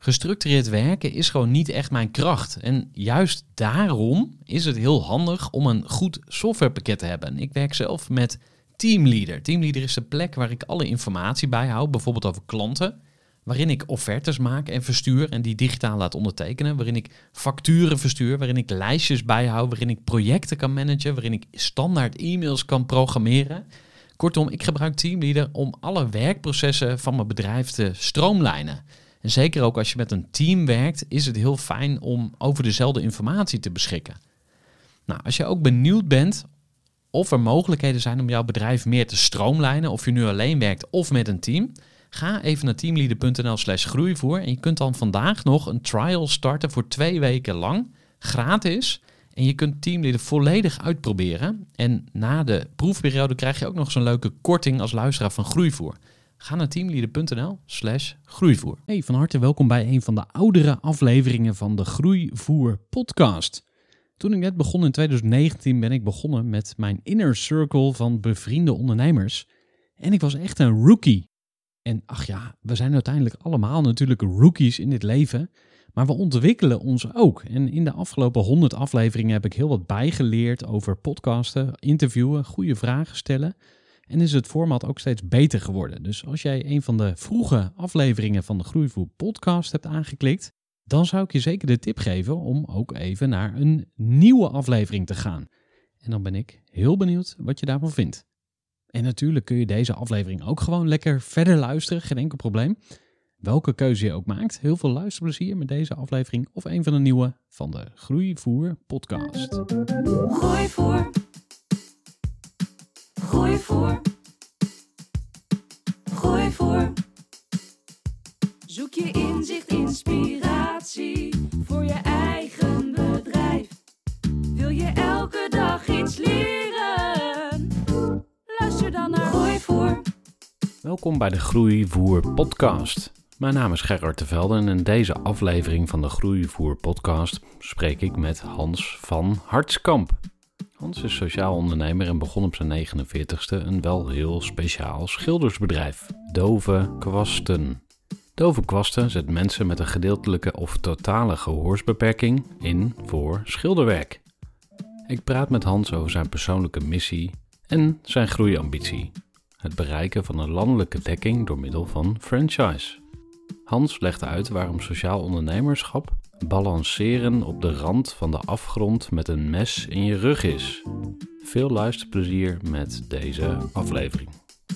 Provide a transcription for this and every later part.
Gestructureerd werken is gewoon niet echt mijn kracht. En juist daarom is het heel handig om een goed softwarepakket te hebben. Ik werk zelf met Teamleader. Teamleader is de plek waar ik alle informatie bijhoud, bijvoorbeeld over klanten, waarin ik offertes maak en verstuur en die digitaal laat ondertekenen, waarin ik facturen verstuur, waarin ik lijstjes bijhoud, waarin ik projecten kan managen, waarin ik standaard e-mails kan programmeren. Kortom, ik gebruik Teamleader om alle werkprocessen van mijn bedrijf te stroomlijnen. En zeker ook als je met een team werkt, is het heel fijn om over dezelfde informatie te beschikken. Nou, als je ook benieuwd bent of er mogelijkheden zijn om jouw bedrijf meer te stroomlijnen, of je nu alleen werkt of met een team, ga even naar teamleader.nl/groeivoer en je kunt dan vandaag nog een trial starten voor 2 weken lang, gratis. En je kunt Teamleader volledig uitproberen. En na de proefperiode krijg je ook nog zo'n leuke korting als luisteraar van Groeivoer. Ga naar teamleader.nl/groeivoer. Hey, van harte welkom bij een van de oudere afleveringen van de Groeivoer podcast. Toen ik net begon in 2019 ben ik begonnen met mijn inner circle van bevriende ondernemers. En ik was echt een rookie. En ach ja, we zijn uiteindelijk allemaal natuurlijk rookies in dit leven. Maar we ontwikkelen ons ook. En in de afgelopen 100 afleveringen heb ik heel wat bijgeleerd over podcasten, interviewen, goede vragen stellen. En is het format ook steeds beter geworden. Dus als jij een van de vroege afleveringen van de Groeivoer podcast hebt aangeklikt, dan zou ik je zeker de tip geven om ook even naar een nieuwe aflevering te gaan. En dan ben ik heel benieuwd wat je daarvan vindt. En natuurlijk kun je deze aflevering ook gewoon lekker verder luisteren, geen enkel probleem. Welke keuze je ook maakt, heel veel luisterplezier met deze aflevering of een van de nieuwe van de Groeivoer podcast. Groeivoer. Groeivoer. Groeivoer. Zoek je inzicht, inspiratie voor je eigen bedrijf. Wil je elke dag iets leren? Luister dan naar Groeivoer. Welkom bij de Groeivoer podcast. Mijn naam is Gerard de Velde en in deze aflevering van de Groeivoer podcast spreek ik met Hans van Hartskamp. Hans is sociaal ondernemer en begon op zijn 49ste een wel heel speciaal schildersbedrijf, Dove Kwasten. Dove Kwasten zet mensen met een gedeeltelijke of totale gehoorsbeperking in voor schilderwerk. Ik praat met Hans over zijn persoonlijke missie en zijn groeiambitie. Het bereiken van een landelijke dekking door middel van franchise. Hans legt uit waarom sociaal ondernemerschap balanceren op de rand van de afgrond met een mes in je rug is. Veel luisterplezier met deze aflevering.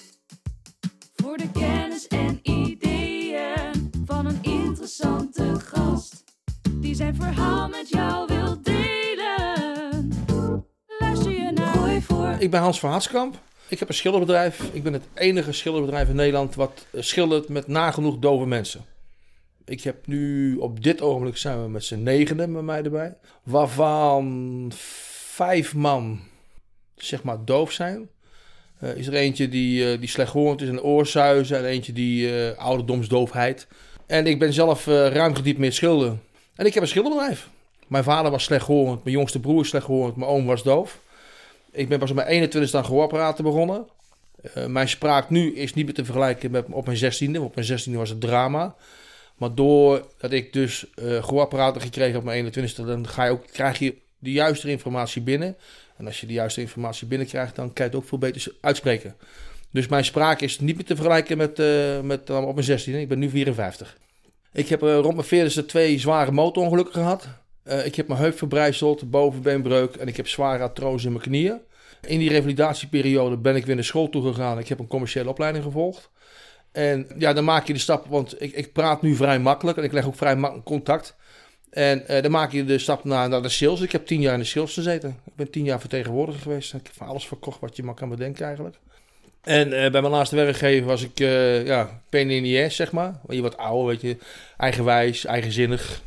Voor de kennis en ideeën van een interessante gast die zijn verhaal met jou wil delen. Luister je naar Groeivoer. Ik ben Hans van Hartskamp. Ik heb een schilderbedrijf. Ik ben het enige schilderbedrijf in Nederland wat schildert met nagenoeg dove mensen. Ik heb nu, op dit ogenblik zijn we met z'n 9 met mij erbij. Waarvan 5 man, zeg maar, doof zijn. Is er eentje die slechthorend is en oorzuizen. En eentje die ouderdomsdoofheid. En ik ben zelf ruim gediplomeerd schilder. En ik heb een schilderbedrijf. Mijn vader was slechthorend, mijn jongste broer is slechthorend, mijn oom was doof. Ik ben pas op mijn 21ste aan gehoorapparaten begonnen. Mijn spraak nu is niet meer te vergelijken met op mijn 16e. Op mijn 16e was het drama. Maar doordat ik dus gehoorapparaten gekregen op mijn 21ste, dan krijg je de juiste informatie binnen. En als je de juiste informatie binnenkrijgt, dan kan je het ook veel beter uitspreken. Dus mijn spraak is niet meer te vergelijken met op mijn 16e. Ik ben nu 54. Ik heb rond mijn 40ste 2 zware motorongelukken gehad. Ik heb mijn heup verbrijzeld, bovenbeenbreuk en ik heb zware artrose in mijn knieën. In die revalidatieperiode ben ik weer naar school toe gegaan. Ik heb een commerciële opleiding gevolgd. En ja, dan maak je de stap, want ik praat nu vrij makkelijk en ik leg ook vrij makkelijk contact. En dan maak je de stap naar de sales. Ik heb 10 jaar in de sales gezeten. Ik ben 10 jaar vertegenwoordiger geweest. Ik heb van alles verkocht wat je maar kan bedenken eigenlijk. En bij mijn laatste werkgever was ik pain in the ass, zeg maar. Je wordt ouder, weet je, eigenwijs, eigenzinnig.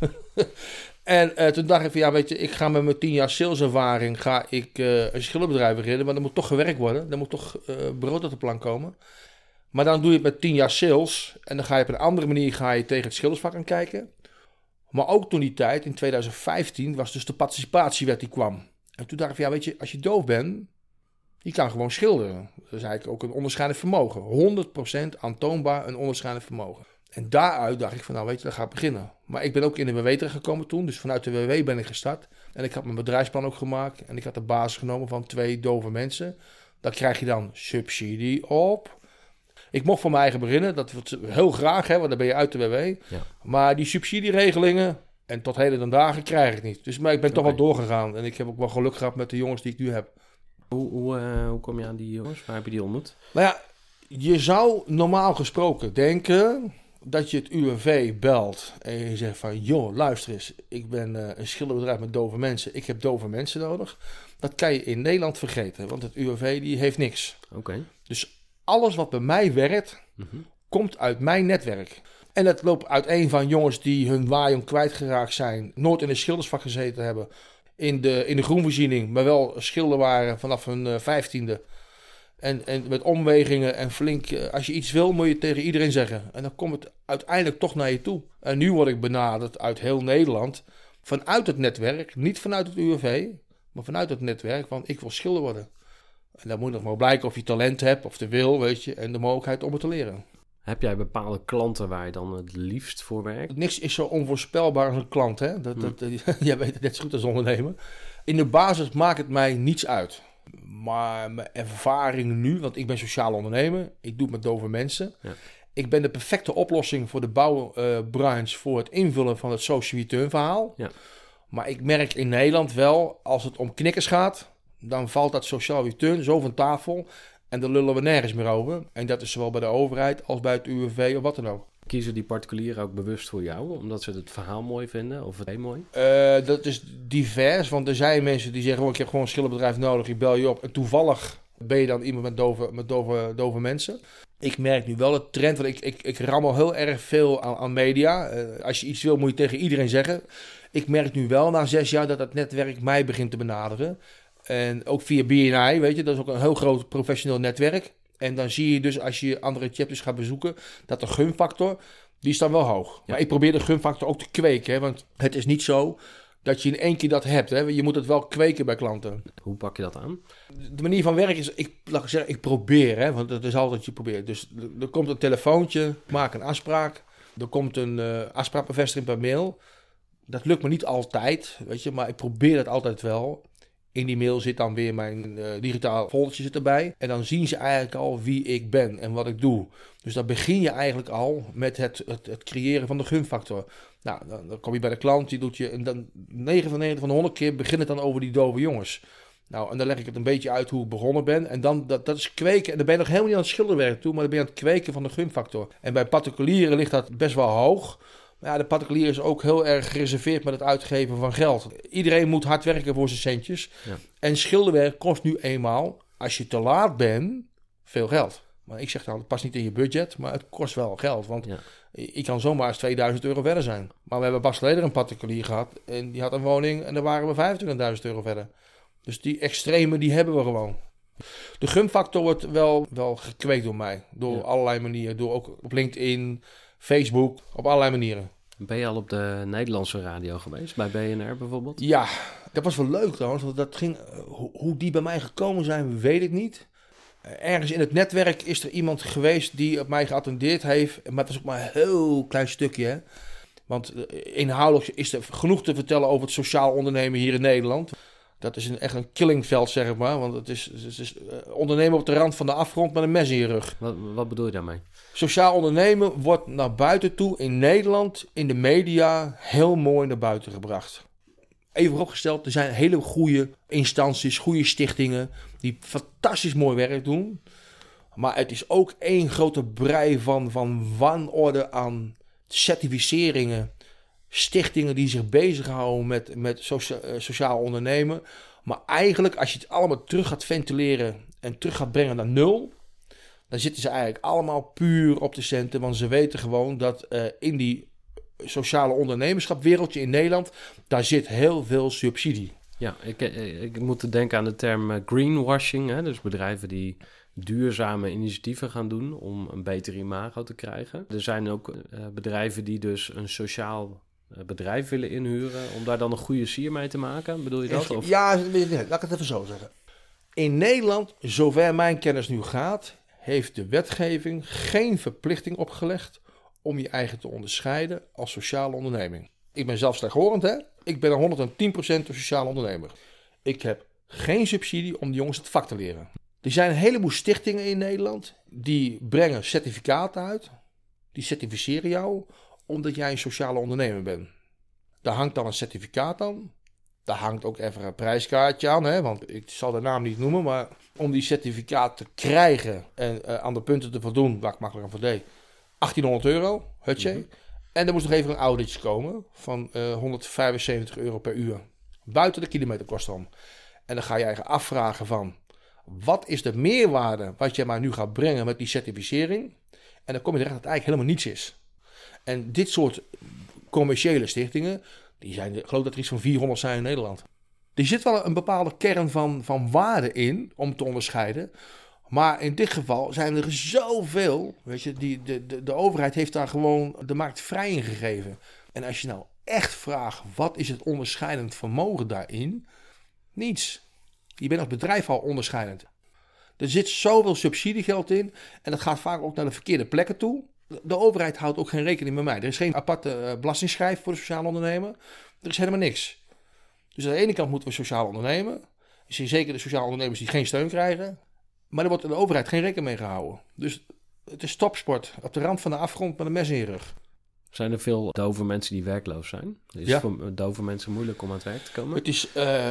En toen dacht ik van ja, weet je, ik ga met mijn 10 jaar saleservaring een schilderbedrijf beginnen, maar er moet toch gewerkt worden. Er moet toch brood op de plank komen. Maar dan doe je het met 10 jaar sales en dan ga je op een andere manier tegen het schildersvak aan kijken. Maar ook toen die tijd, in 2015, was dus de participatiewet die kwam. En toen dacht ik van ja, weet je, als je doof bent, je kan gewoon schilderen. Dat is eigenlijk ook een onderscheidend vermogen. 100% aantoonbaar een onderscheidend vermogen. En daaruit dacht ik van, nou weet je, dat ga ik beginnen. Maar ik ben ook in de WW terechtgekomen toen. Dus vanuit de WW ben ik gestart. En ik had mijn bedrijfsplan ook gemaakt. En ik had de basis genomen van 2 dove mensen. Daar krijg je dan subsidie op. Ik mocht voor mijn eigen beginnen. Dat wil heel graag, hè, want dan ben je uit de WW. Ja. Maar die subsidieregelingen, en tot heden dan dagen, krijg ik niet. Dus maar ik ben toch wel doorgegaan. En ik heb ook wel geluk gehad met de jongens die ik nu heb. Hoe kom je aan die jongens? Waar heb je die ontmoet? Nou ja, je zou normaal gesproken denken dat je het UWV belt en je zegt van, joh, luister eens, ik ben een schilderbedrijf met dove mensen, ik heb dove mensen nodig. Dat kan je in Nederland vergeten, want het UWV die heeft niks. Okay. Dus alles wat bij mij werkt, komt uit mijn netwerk. En dat loopt uiteen van jongens die hun waaijong kwijtgeraakt zijn, nooit in een schildersvak gezeten hebben, in de groenvoorziening, maar wel schilder waren vanaf hun 15e. En met omwegingen en flink, als je iets wil, moet je het tegen iedereen zeggen. En dan komt het uiteindelijk toch naar je toe. En nu word ik benaderd uit heel Nederland, vanuit het netwerk, niet vanuit het UWV, maar vanuit het netwerk van ik wil schilder worden. En dan moet nog maar blijken of je talent hebt, of de wil, weet je, en de mogelijkheid om het te leren. Heb jij bepaalde klanten waar je dan het liefst voor werkt? Niks is zo onvoorspelbaar als een klant, hè? Jij weet het net zo goed als ondernemer. In de basis maakt het mij niets uit. Maar mijn ervaring nu, want ik ben sociaal ondernemer, ik doe het met dove mensen. Ja. Ik ben de perfecte oplossing voor de bouwbranche voor het invullen van het social return verhaal. Ja. Maar ik merk in Nederland wel, als het om knikkers gaat, dan valt dat social return zo van tafel en daar lullen we nergens meer over. En dat is zowel bij de overheid als bij het UWV of wat dan ook. Kiezen die particulieren ook bewust voor jou, omdat ze het verhaal mooi vinden of het heel mooi? Dat is divers, want er zijn mensen die zeggen, ik heb gewoon een schilderbedrijf nodig, ik bel je op. En toevallig ben je dan iemand met dove mensen. Ik merk nu wel het trend, want ik rammel heel erg veel aan media. Als je iets wil, moet je tegen iedereen zeggen. Ik merk nu wel na 6 jaar dat het netwerk mij begint te benaderen. En ook via BNI, weet je, dat is ook een heel groot professioneel netwerk. En dan zie je dus als je andere chapters gaat bezoeken, dat de gunfactor, die is dan wel hoog. Ja. Maar ik probeer de gunfactor ook te kweken, hè, want het is niet zo dat je in 1 keer dat hebt. Hè. Je moet het wel kweken bij klanten. Hoe pak je dat aan? De manier van werken is, ik probeer, hè, want het is altijd je probeert. Dus er komt een telefoontje, ik maak een afspraak. Er komt een afspraakbevestiging per mail. Dat lukt me niet altijd, weet je, maar ik probeer het altijd wel. In die mail zit dan weer mijn digitaal foldertje zit erbij. En dan zien ze eigenlijk al wie ik ben en wat ik doe. Dus dan begin je eigenlijk al met het creëren van de gunfactor. Nou, dan kom je bij de klant, die doet je. En dan 9 van de 100 keer begint het dan over die dove jongens. Nou, en dan leg ik het een beetje uit hoe ik begonnen ben. En dan, dat is kweken. En dan ben je nog helemaal niet aan het schilderwerk toe, maar dan ben je aan het kweken van de gunfactor. En bij particulieren ligt dat best wel hoog. Maar ja, de particulier is ook heel erg gereserveerd met het uitgeven van geld. Iedereen moet hard werken voor zijn centjes. Ja. En schilderwerk kost nu eenmaal, als je te laat bent, veel geld. Maar ik zeg dan, het past niet in je budget, maar het kost wel geld. Want ik kan zomaar eens €2000 verder zijn. Maar we hebben pas geleden een particulier gehad en die had een woning en daar waren we €25.000 verder. Dus die extreme, die hebben we gewoon. De gunfactor wordt wel gekweekt door mij. Door allerlei manieren. Door ook op LinkedIn, Facebook, op allerlei manieren. Ben je al op de Nederlandse radio geweest? Bij BNR bijvoorbeeld? Ja, dat was wel leuk trouwens. Want dat ging, hoe die bij mij gekomen zijn, weet ik niet. Ergens in het netwerk is er iemand geweest die op mij geattendeerd heeft. Maar het is ook maar een heel klein stukje. Hè? Want inhoudelijk is er genoeg te vertellen over het sociaal ondernemen hier in Nederland. Dat is echt een killingveld, zeg maar. Want het is ondernemen op de rand van de afgrond met een mes in je rug. Wat bedoel je daarmee? Sociaal ondernemen wordt naar buiten toe in Nederland, in de media, heel mooi naar buiten gebracht. Even vooropgesteld, er zijn hele goede instanties, goede stichtingen die fantastisch mooi werk doen. Maar het is ook één grote brei van wanorde aan certificeringen. Stichtingen die zich bezighouden met sociaal ondernemen. Maar eigenlijk, als je het allemaal terug gaat ventileren en terug gaat brengen naar 0... dan zitten ze eigenlijk allemaal puur op de centen. Want ze weten gewoon dat in die sociale ondernemerschapwereldje in Nederland, daar zit heel veel subsidie. Ja, ik moet denken aan de term greenwashing. Hè? Dus bedrijven die duurzame initiatieven gaan doen om een beter imago te krijgen. Er zijn ook bedrijven die dus een sociaal bedrijf willen inhuren om daar dan een goede sier mee te maken. Bedoel je dat? Of? Ja, laat ik het even zo zeggen. In Nederland, zover mijn kennis nu gaat, heeft de wetgeving geen verplichting opgelegd om je eigen te onderscheiden als sociale onderneming. Ik ben zelf slechthorend, hè. Ik ben 110% een sociale ondernemer. Ik heb geen subsidie om de jongens het vak te leren. Er zijn een heleboel stichtingen in Nederland die brengen certificaten uit. Die certificeren jou omdat jij een sociale ondernemer bent. Daar hangt dan een certificaat aan. Daar hangt ook even een prijskaartje aan, hè, want ik zal de naam niet noemen, maar om die certificaat te krijgen en aan de punten te voldoen, waar ik makkelijk aan voldeed, €1800, hutje. En er moest nog even een auditje komen van €175 per uur. Buiten de kilometerkosten om. En dan ga je eigen afvragen van, wat is de meerwaarde wat je maar nu gaat brengen met die certificering? En dan kom je terecht dat het eigenlijk helemaal niets is. En dit soort commerciële stichtingen, die zijn, ik geloof dat er iets van 400 zijn in Nederland. Er zit wel een bepaalde kern van waarde in om te onderscheiden. Maar in dit geval zijn er zoveel. Weet je, de overheid heeft daar gewoon de markt vrij in gegeven. En als je nou echt vraagt, wat is het onderscheidend vermogen daarin? Niets. Je bent als bedrijf al onderscheidend. Er zit zoveel subsidiegeld in. En dat gaat vaak ook naar de verkeerde plekken toe. De overheid houdt ook geen rekening met mij. Er is geen aparte belastingschijf voor de sociale ondernemer. Er is helemaal niks. Dus aan de ene kant moeten we sociaal ondernemen. Je ziet zeker de sociale ondernemers die geen steun krijgen. Maar er wordt in de overheid geen rekening mee gehouden. Dus het is topsport. Op de rand van de afgrond met een mes in je rug. Zijn er veel dove mensen die werkloos zijn? Is het voor dove mensen moeilijk om aan het werk te komen? Het is,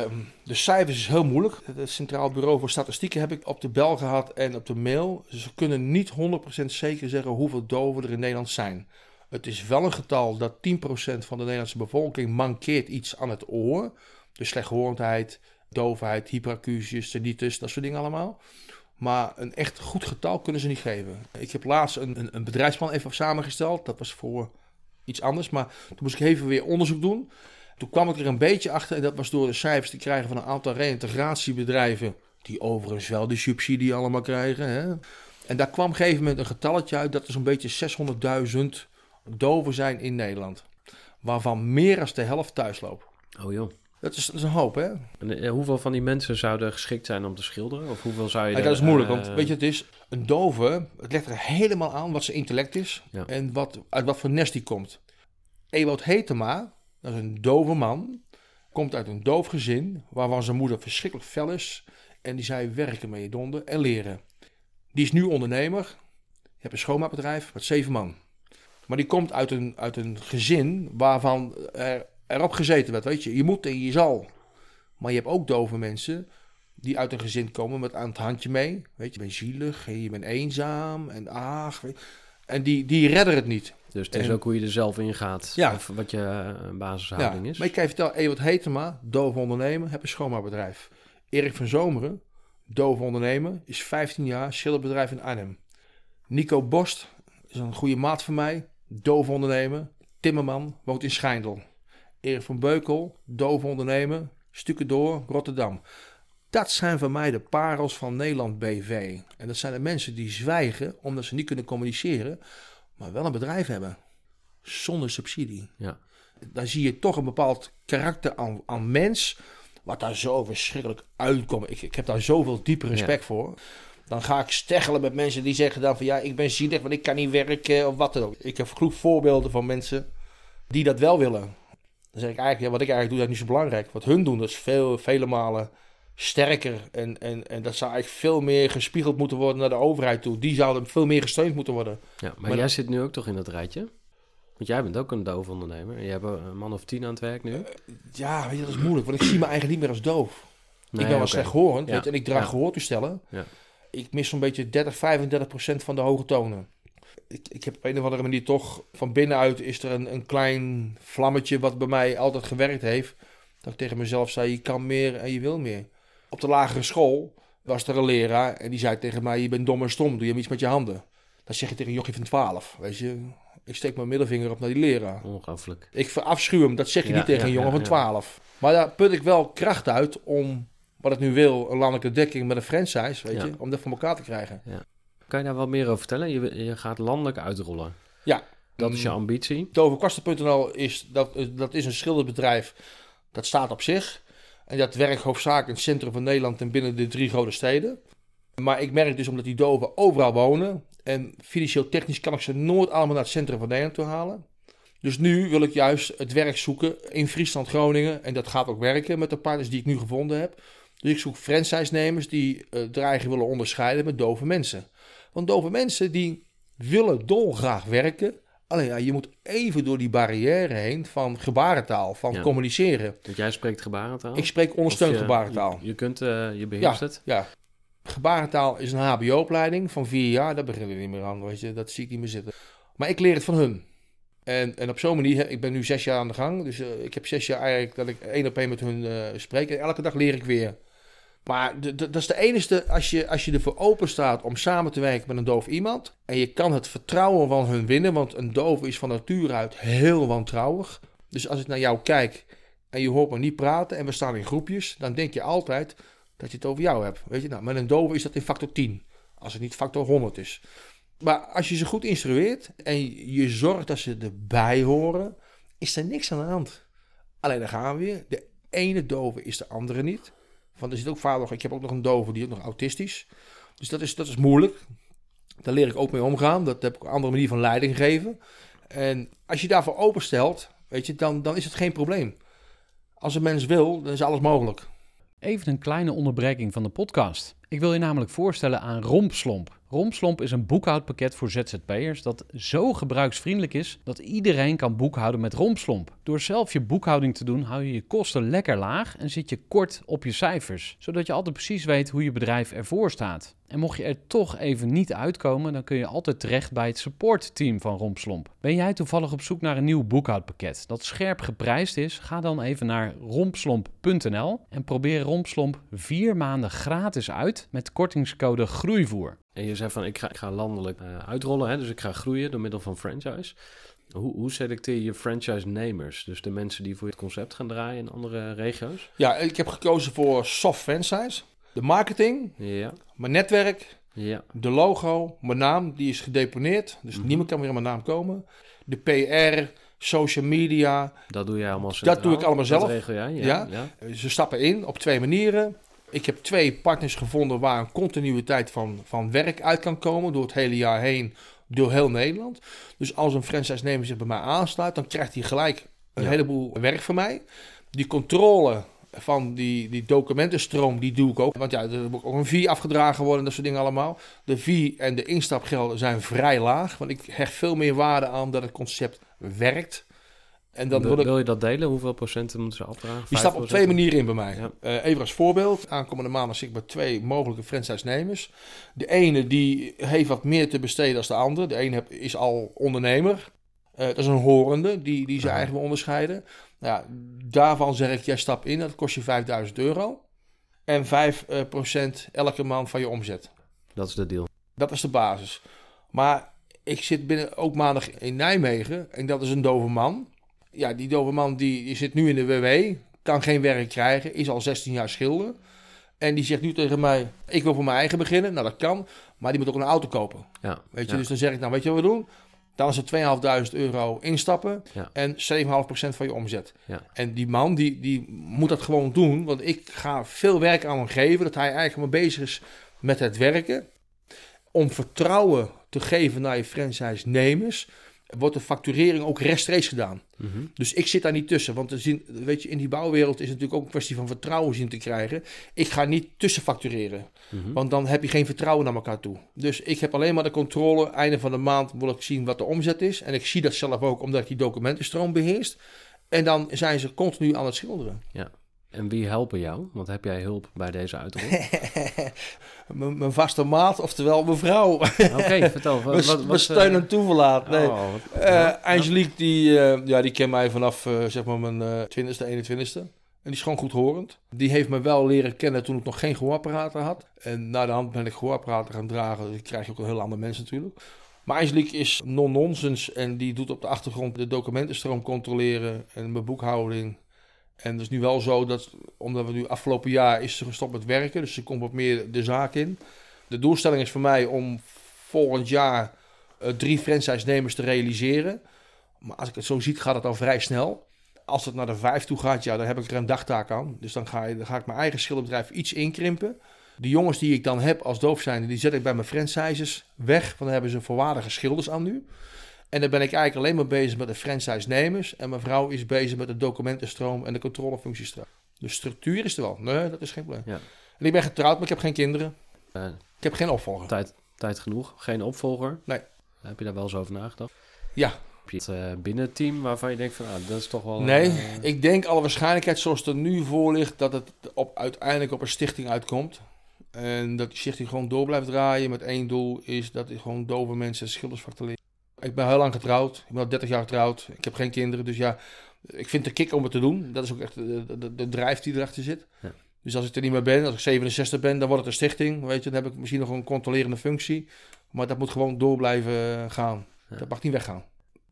de cijfers is heel moeilijk. Het Centraal Bureau voor Statistieken heb ik op de bel gehad en op de mail. Dus we kunnen niet 100% zeker zeggen hoeveel doven er in Nederland zijn. Het is wel een getal dat 10% van de Nederlandse bevolking mankeert iets aan het oor. Dus slechthorendheid, doofheid, hyperacusius, tinnitus, dat soort dingen allemaal. Maar een echt goed getal kunnen ze niet geven. Ik heb laatst een bedrijfsplan even samengesteld. Dat was voor iets anders. Maar toen moest ik even weer onderzoek doen. Toen kwam ik er een beetje achter. En dat was door de cijfers te krijgen van een aantal reïntegratiebedrijven. Die overigens wel die subsidie allemaal krijgen. Hè? En daar kwam op een gegeven moment een getalletje uit. Dat er zo'n beetje 600.000 doven zijn in Nederland. Waarvan meer dan de helft thuis loopt. Oh joh. Dat is een hoop, hè? En hoeveel van die mensen zouden geschikt zijn om te schilderen? Of hoeveel zou je... Dat is moeilijk, want weet je, het is een dove. Het legt er helemaal aan wat zijn intellect is. Ja. En uit wat voor nest die komt. Ewout Hetema, dat is een dove man. Komt uit een doof gezin, waarvan zijn moeder verschrikkelijk fel is. En die zei werken met je donder en leren. Die is nu ondernemer. Je hebt een schoonmaakbedrijf met 7 man. Maar die komt uit een gezin waarvan erop gezeten werd, weet je. Je moet en je zal. Maar je hebt ook dove mensen die uit een gezin komen met aan het handje mee. Weet je, je bent zielig, je bent eenzaam en en die redden het niet. Dus het is ook hoe je er zelf in gaat. Ja. Of wat je basishouding is. Maar ik kan je vertellen, Ewout Hetema, dove ondernemer, heb een schoonmaakbedrijf. Erik van Zomeren, dove ondernemer, is 15 jaar, schilderbedrijf in Arnhem. Nico Borst is een goede maat van mij, dove ondernemer, timmerman, woont in Schijndel. Erik van Beukel, dove ondernemer, Stukendoor, Rotterdam. Dat zijn voor mij de parels van Nederland BV. En dat zijn de mensen die zwijgen omdat ze niet kunnen communiceren, maar wel een bedrijf hebben. Zonder subsidie. Ja. Dan zie je toch een bepaald karakter aan mens, wat daar zo verschrikkelijk uitkomt. Ik heb daar zoveel diepe respect voor. Dan ga ik steggelen met mensen die zeggen dan van ja, ik ben zielig, want ik kan niet werken of wat dan ook. Ik heb genoeg voorbeelden van mensen die dat wel willen. Dan zeg ik eigenlijk, ja, wat ik eigenlijk doe, dat is niet zo belangrijk. Wat hun doen, dat is vele malen sterker. En dat zou eigenlijk veel meer gespiegeld moeten worden naar de overheid toe. Die zouden veel meer gesteund moeten worden. Ja, maar jij zit nu ook toch in dat rijtje? Want jij bent ook een doof ondernemer. Je hebt een man of 10 aan het werk nu. Ja, weet je, dat is moeilijk. Want ik zie me eigenlijk niet meer als doof. Nee, ik ben wel oké. slechthorend, Ja. weet je, en ik draag gehoortoestellen. Ja. Ik mis zo'n beetje 30-35% van de hoge tonen. Ik heb op een of andere manier toch van binnenuit is er een klein vlammetje wat bij mij altijd gewerkt heeft. Dat ik tegen mezelf zei, je kan meer en je wil meer. Op de lagere school was er een leraar en die zei tegen mij, je bent dom en stom, doe je iets met je handen. Dat zeg je tegen een jochie van 12, weet je. Ik steek mijn middelvinger op naar die leraar. Ongelooflijk. Ik verafschuw hem, dat zeg je Ja, niet tegen ja, een jongen ja, van ja. 12. Maar daar put ik wel kracht uit om, wat ik nu wil, een landelijke dekking met een franchise, weet Ja. je, om dat voor elkaar te krijgen. Kan je daar wat meer over vertellen? Je gaat landelijk uitrollen. Ja. Dat is je ambitie. Dovenkwasten.nl is een schilderbedrijf dat staat op zich. En dat werkt hoofdzakelijk in het centrum van Nederland en binnen de 3 grote steden. Maar ik merk dus omdat die doven overal wonen En financieel technisch kan ik ze nooit allemaal naar het centrum van Nederland toe halen. Dus nu wil ik juist het werk zoeken in Friesland, Groningen. En dat gaat ook werken met de partners die ik nu gevonden heb. Dus ik zoek franchise-nemers die dreigen willen onderscheiden met dove mensen. Want dove mensen die willen dolgraag werken. Alleen ja, je moet even door die barrière heen van gebarentaal, van communiceren. Want jij spreekt gebarentaal? Ik spreek ondersteund gebarentaal. Je beheerst het? Ja. Gebarentaal is een hbo-opleiding van 4 jaar. Daar beginnen we niet meer aan, weet je. Dat zie ik niet meer zitten. Maar ik leer het van hun. En op zo'n manier, ik ben nu 6 jaar aan de gang. Dus ik heb 6 jaar eigenlijk dat ik 1 op 1 met hun spreek. En elke dag leer ik weer. Maar dat is de enige, als je ervoor open staat om samen te werken met een doof iemand. En je kan het vertrouwen van hun winnen. Want een doof is van nature uit heel wantrouwig. Dus als ik naar jou kijk en je hoort me niet praten en we staan in groepjes. Dan denk je altijd dat je het over jou hebt. Weet je, nou, met een dove is dat in factor 10. Als het niet factor 100 is. Maar als je ze goed instrueert en je zorgt dat ze erbij horen, is er niks aan de hand. Alleen dan gaan we weer. De ene dove is de andere niet. Want er zit ook vaak nog, ik heb ook nog een dove die ook nog autistisch. Dus dat is moeilijk. Daar leer ik ook mee omgaan. Dat heb ik een andere manier van leiding geven. En als je daarvoor openstelt, weet je, dan is het geen probleem. Als een mens wil, dan is alles mogelijk. Even een kleine onderbreking van de podcast. Ik wil je namelijk voorstellen aan Rompslomp. Rompslomp is een boekhoudpakket voor ZZP'ers dat zo gebruiksvriendelijk is dat iedereen kan boekhouden met Rompslomp. Door zelf je boekhouding te doen hou je je kosten lekker laag en zit je kort op je cijfers, zodat je altijd precies weet hoe je bedrijf ervoor staat. En mocht je er toch even niet uitkomen, dan kun je altijd terecht bij het supportteam van Rompslomp. Ben jij toevallig op zoek naar een nieuw boekhoudpakket dat scherp geprijsd is? Ga dan even naar rompslomp.nl en probeer Rompslomp 4 maanden gratis uit met kortingscode GROEIVOER. En je zegt van ik ga landelijk uitrollen, hè? Dus ik ga groeien door middel van franchise. Hoe selecteer je franchise-nemers? Dus de mensen die voor het concept gaan draaien in andere regio's? Ja, ik heb gekozen voor soft franchise. De marketing, mijn netwerk, de logo, mijn naam, die is gedeponeerd. Dus niemand kan meer aan mijn naam komen. De PR, social media. Dat doe jij allemaal zelf? Dat doe ik allemaal zelf. Dat regel jij? Ja. Ze stappen in op 2 manieren. Ik heb 2 partners gevonden waar een continuïteit van werk uit kan komen. Door het hele jaar heen, door heel Nederland. Dus als een franchise-nemer zich bij mij aansluit, dan krijgt hij gelijk een heleboel werk van mij. Die controle van die documentenstroom, die doe ik ook. Want ja, er moet ook een fee afgedragen worden en dat soort dingen allemaal. De fee en de instapgelden zijn vrij laag. Want ik hecht veel meer waarde aan dat het concept werkt. En dan wil je dat delen? Hoeveel procenten moeten ze afdragen? Die stappen op 2 manieren in bij mij. Ja. Even als voorbeeld. Aankomende maandag zit ik bij 2 mogelijke franchise-nemers. De ene die heeft wat meer te besteden dan de andere. De ene is al ondernemer. Dat is een horende die ze eigenlijk wil onderscheiden. Nou, daarvan zeg ik, jij stapt in. Dat kost je €5.000. En 5% elke maand van je omzet. Dat is de deal. Dat is de basis. Maar ik zit ook maandag in Nijmegen. En dat is een dove man. Ja, die dove man die zit nu in de WW, kan geen werk krijgen, is al 16 jaar schilder. En die zegt nu tegen mij, ik wil voor mijn eigen beginnen. Nou, dat kan, maar die moet ook een auto kopen. Ja, weet je, dus dan zeg ik, nou, weet je wat we doen? Dan is het €2.500 instappen en 7,5% van je omzet. Ja. En die man, die moet dat gewoon doen, want ik ga veel werk aan hem geven, dat hij eigenlijk maar bezig is met het werken. Om vertrouwen te geven naar je franchise-nemers, wordt de facturering ook rechtstreeks gedaan. Dus ik zit daar niet tussen. Want weet je, in die bouwwereld is het natuurlijk ook een kwestie van vertrouwen zien te krijgen. Ik ga niet tussenfactureren. Want dan heb je geen vertrouwen naar elkaar toe. Dus ik heb alleen maar de controle. Einde van de maand wil ik zien wat de omzet is. En ik zie dat zelf ook omdat ik die documentenstroom beheerst. En dan zijn ze continu aan het schilderen. Ja. En wie helpen jou? Want heb jij hulp bij deze uitrol? Mijn vaste maat, oftewel mijn vrouw. Oké, vertel. Wat steun en toeverlaat. Nee. Angelique, die kent mij vanaf zeg maar mijn 20e, 21e. En die is gewoon goedhorend. Die heeft me wel leren kennen toen ik nog geen gehoorapparaten had. En na de hand ben ik gehoorapparaten gaan dragen. Dus dan krijg je ook een heel ander mens natuurlijk. Maar Angelique is non-nonsense en die doet op de achtergrond de documentenstroom controleren en mijn boekhouding. En het is nu wel zo dat, omdat we nu afgelopen jaar is ze gestopt met werken, dus ze komt wat meer de zaak in. De doelstelling is voor mij om volgend jaar 3 franchise-nemers te realiseren. Maar als ik het zo zie, gaat het al vrij snel. Als het naar de 5 toe gaat, ja, dan heb ik er een dagtaak aan. Dus dan ga ik mijn eigen schilderbedrijf iets inkrimpen. De jongens die ik dan heb als doof zijnde, die zet ik bij mijn franchisers weg. Want dan hebben ze volwaardige schilders aan nu. En dan ben ik eigenlijk alleen maar bezig met de franchise-nemers. En mijn vrouw is bezig met de documentenstroom en de controlefuncties. De structuur is er wel. Nee, dat is geen probleem. Ja. En ik ben getrouwd, maar ik heb geen kinderen. Uh, Ik heb geen opvolger. tijd genoeg. Geen opvolger. Nee. Heb je daar wel eens over nagedacht? Ja. Heb je het binnen het team waarvan je denkt van, dat is toch wel... Nee, ik denk alle waarschijnlijkheid zoals het er nu voor ligt, dat het uiteindelijk op een stichting uitkomt. En dat die stichting gewoon door blijft draaien met één doel, is dat gewoon dove mensen het schildersvak te leren. Ik ben heel lang getrouwd. Ik ben al 30 jaar getrouwd. Ik heb geen kinderen. Dus ja, ik vind het kick om het te doen. Dat is ook echt de drijf die erachter zit. Ja. Dus als ik er niet meer ben, als ik 67 ben, dan wordt het een stichting. Weet je, dan heb ik misschien nog een controlerende functie. Maar dat moet gewoon door blijven gaan. Ja. Dat mag niet weggaan.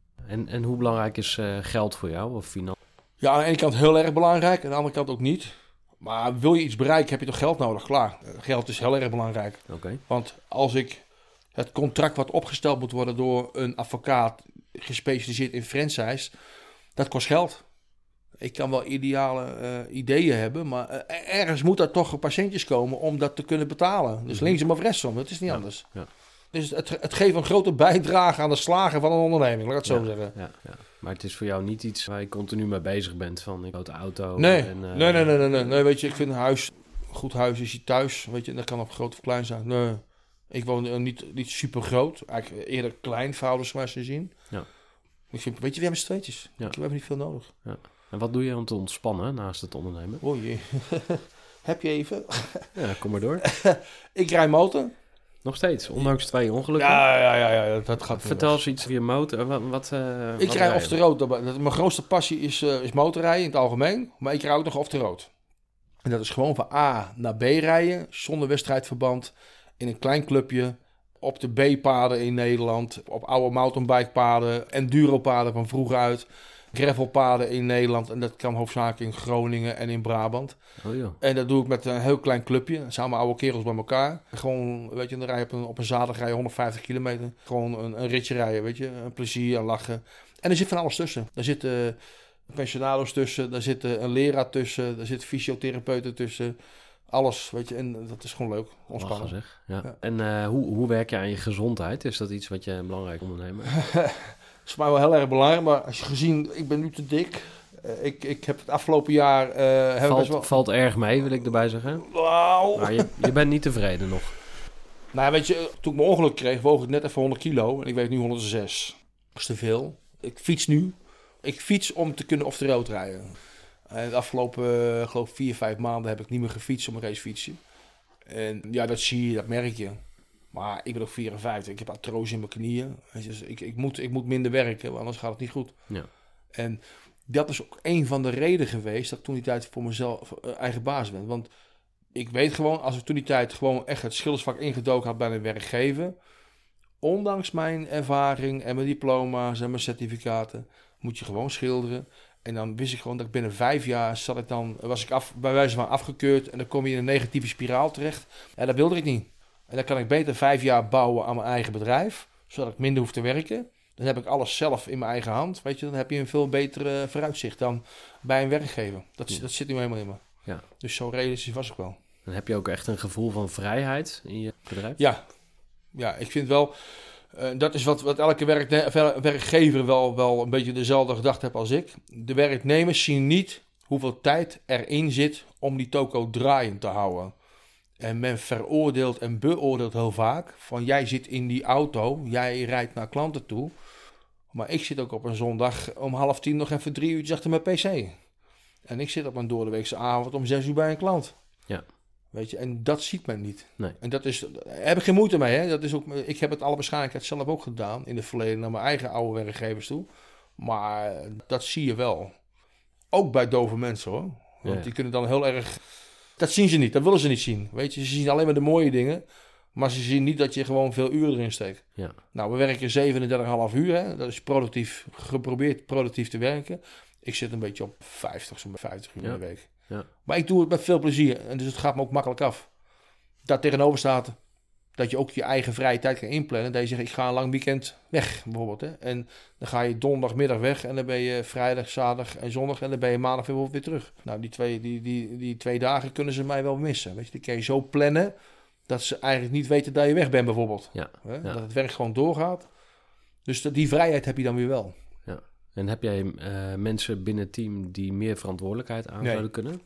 En hoe belangrijk is geld voor jou of financiën? Ja, aan de ene kant heel erg belangrijk. Aan de andere kant ook niet. Maar wil je iets bereiken, heb je toch geld nodig? Klaar. Geld is heel erg belangrijk. Okay. Want als ik het contract wat opgesteld moet worden door een advocaat gespecialiseerd in franchise, dat kost geld. Ik kan wel ideale ideeën hebben, maar ergens moet er toch patiëntjes komen om dat te kunnen betalen. Dus linksom of rechtsom, dat is niet anders. Ja. Dus het geeft een grote bijdrage aan de slagen van een onderneming, laat ik het zo zeggen. Ja. Maar het is voor jou niet iets waar je continu mee bezig bent, van ik houd de auto. Nee, weet je, ik vind een goed huis is je thuis, weet je, en dat kan op groot of klein zijn. Nee. Ik woon niet super groot, eigenlijk eerder klein, verhoudingsgewijs te zien. Ja. Ik vind, weet je, we hebben steetjes. Ja. We hebben niet veel nodig. Ja. En wat doe je om te ontspannen naast het ondernemen? Oh jee. Heb je even? Ja, kom maar door. Ik rij motor. Nog steeds, ondanks 2 ongelukken? Ja, dat gaat. Vertel eens iets over je motor. Ik rij off the road. Mijn grootste passie is motorrijden in het algemeen. Maar ik rij ook nog off the road. En dat is gewoon van A naar B rijden, zonder wedstrijdverband. In een klein clubje, op de B-paden in Nederland, op oude mountainbikepaden, enduropaden van vroeger uit, gravelpaden in Nederland. En dat kan hoofdzakelijk in Groningen en in Brabant. Oh ja. En dat doe ik met een heel klein clubje, samen oude kerels bij elkaar. Gewoon, weet je, dan rij je op een zaterdag rij je 150 kilometer. Gewoon een ritje rijden, weet je, een plezier, een lachen. En er zit van alles tussen. Daar zitten pensionado's tussen, daar zit een leraar tussen, daar zitten fysiotherapeuten tussen. Alles, weet je, en dat is gewoon leuk, ontspannen. Zeg. Ja. En hoe werk je aan je gezondheid? Is dat iets wat je belangrijk ondernemer? Dat is voor mij wel heel erg belangrijk, maar als je gezien, ik ben nu te dik. Ik heb het afgelopen jaar... Valt erg mee, wil ik erbij zeggen. Wow. Maar je bent niet tevreden nog. Nou, weet je, toen ik mijn ongeluk kreeg, woog ik net even 100 kilo en ik weeg nu 106. Dat is te veel. Ik fiets nu. Ik fiets om te kunnen off the road rijden. De afgelopen, geloof 4-5 maanden heb ik niet meer gefietst op een racefietsje. En ja, dat zie je, dat merk je. Maar ik ben ook 54, ik heb artrose in mijn knieën. Dus ik moet minder werken, want anders gaat het niet goed. Ja. En dat is ook een van de redenen geweest dat ik toen die tijd voor mezelf eigen baas ben. Want ik weet gewoon, als ik toen die tijd gewoon echt het schildersvak ingedoken had bij een werkgever, ondanks mijn ervaring en mijn diploma's en mijn certificaten, moet je gewoon schilderen. En dan wist ik gewoon dat ik binnen 5 jaar was ik bij wijze van afgekeurd en dan kom je in een negatieve spiraal terecht. En dat wilde ik niet. En dan kan ik beter 5 jaar bouwen aan mijn eigen bedrijf, zodat ik minder hoef te werken. Dan heb ik alles zelf in mijn eigen hand. Weet je, dan heb je een veel betere vooruitzicht dan bij een werkgever. Dat zit nu helemaal in me. Ja. Dus zo realistisch was ik wel. Dan heb je ook echt een gevoel van vrijheid in je bedrijf? Ja, ik vind wel... dat is wat elke werkgever wel een beetje dezelfde gedachte heeft als ik. De werknemers zien niet hoeveel tijd erin zit om die toko draaiend te houden. En men veroordeelt en beoordeelt heel vaak van jij zit in die auto, jij rijdt naar klanten toe. Maar ik zit ook op een zondag om 9:30 nog even 3 uurtjes achter mijn pc. En ik zit op een doordeweekse avond om 6 uur bij een klant. Ja. Weet je, en dat ziet men niet. Nee. En daar heb ik geen moeite mee. Hè? Dat is ook, ik heb het alle waarschijnlijkheid zelf ook gedaan in het verleden naar mijn eigen oude werkgevers toe. Maar dat zie je wel. Ook bij dove mensen hoor. Want die kunnen dan heel erg... Dat zien ze niet, dat willen ze niet zien. Weet je, ze zien alleen maar de mooie dingen. Maar ze zien niet dat je gewoon veel uren erin steekt. Ja. Nou, we werken 37,5 uur. Hè? Dat is geprobeerd productief te werken. Ik zit een beetje op 50 uur in de week. Ja. Maar ik doe het met veel plezier. En dus het gaat me ook makkelijk af. Daar tegenover staat dat je ook je eigen vrije tijd kan inplannen. Dat je zegt, ik ga een lang weekend weg, bijvoorbeeld. Hè? En dan ga je donderdagmiddag weg en dan ben je vrijdag, zaterdag en zondag en dan ben je maandag bijvoorbeeld weer terug. Nou, die 2 dagen kunnen ze mij wel missen. Weet je, die kan je zo plannen dat ze eigenlijk niet weten dat je weg bent, bijvoorbeeld. Ja. Hè? Ja. Dat het werk gewoon doorgaat. Dus die vrijheid heb je dan weer wel. Ja. En heb jij mensen binnen het team die meer verantwoordelijkheid aan Nee. zouden kunnen?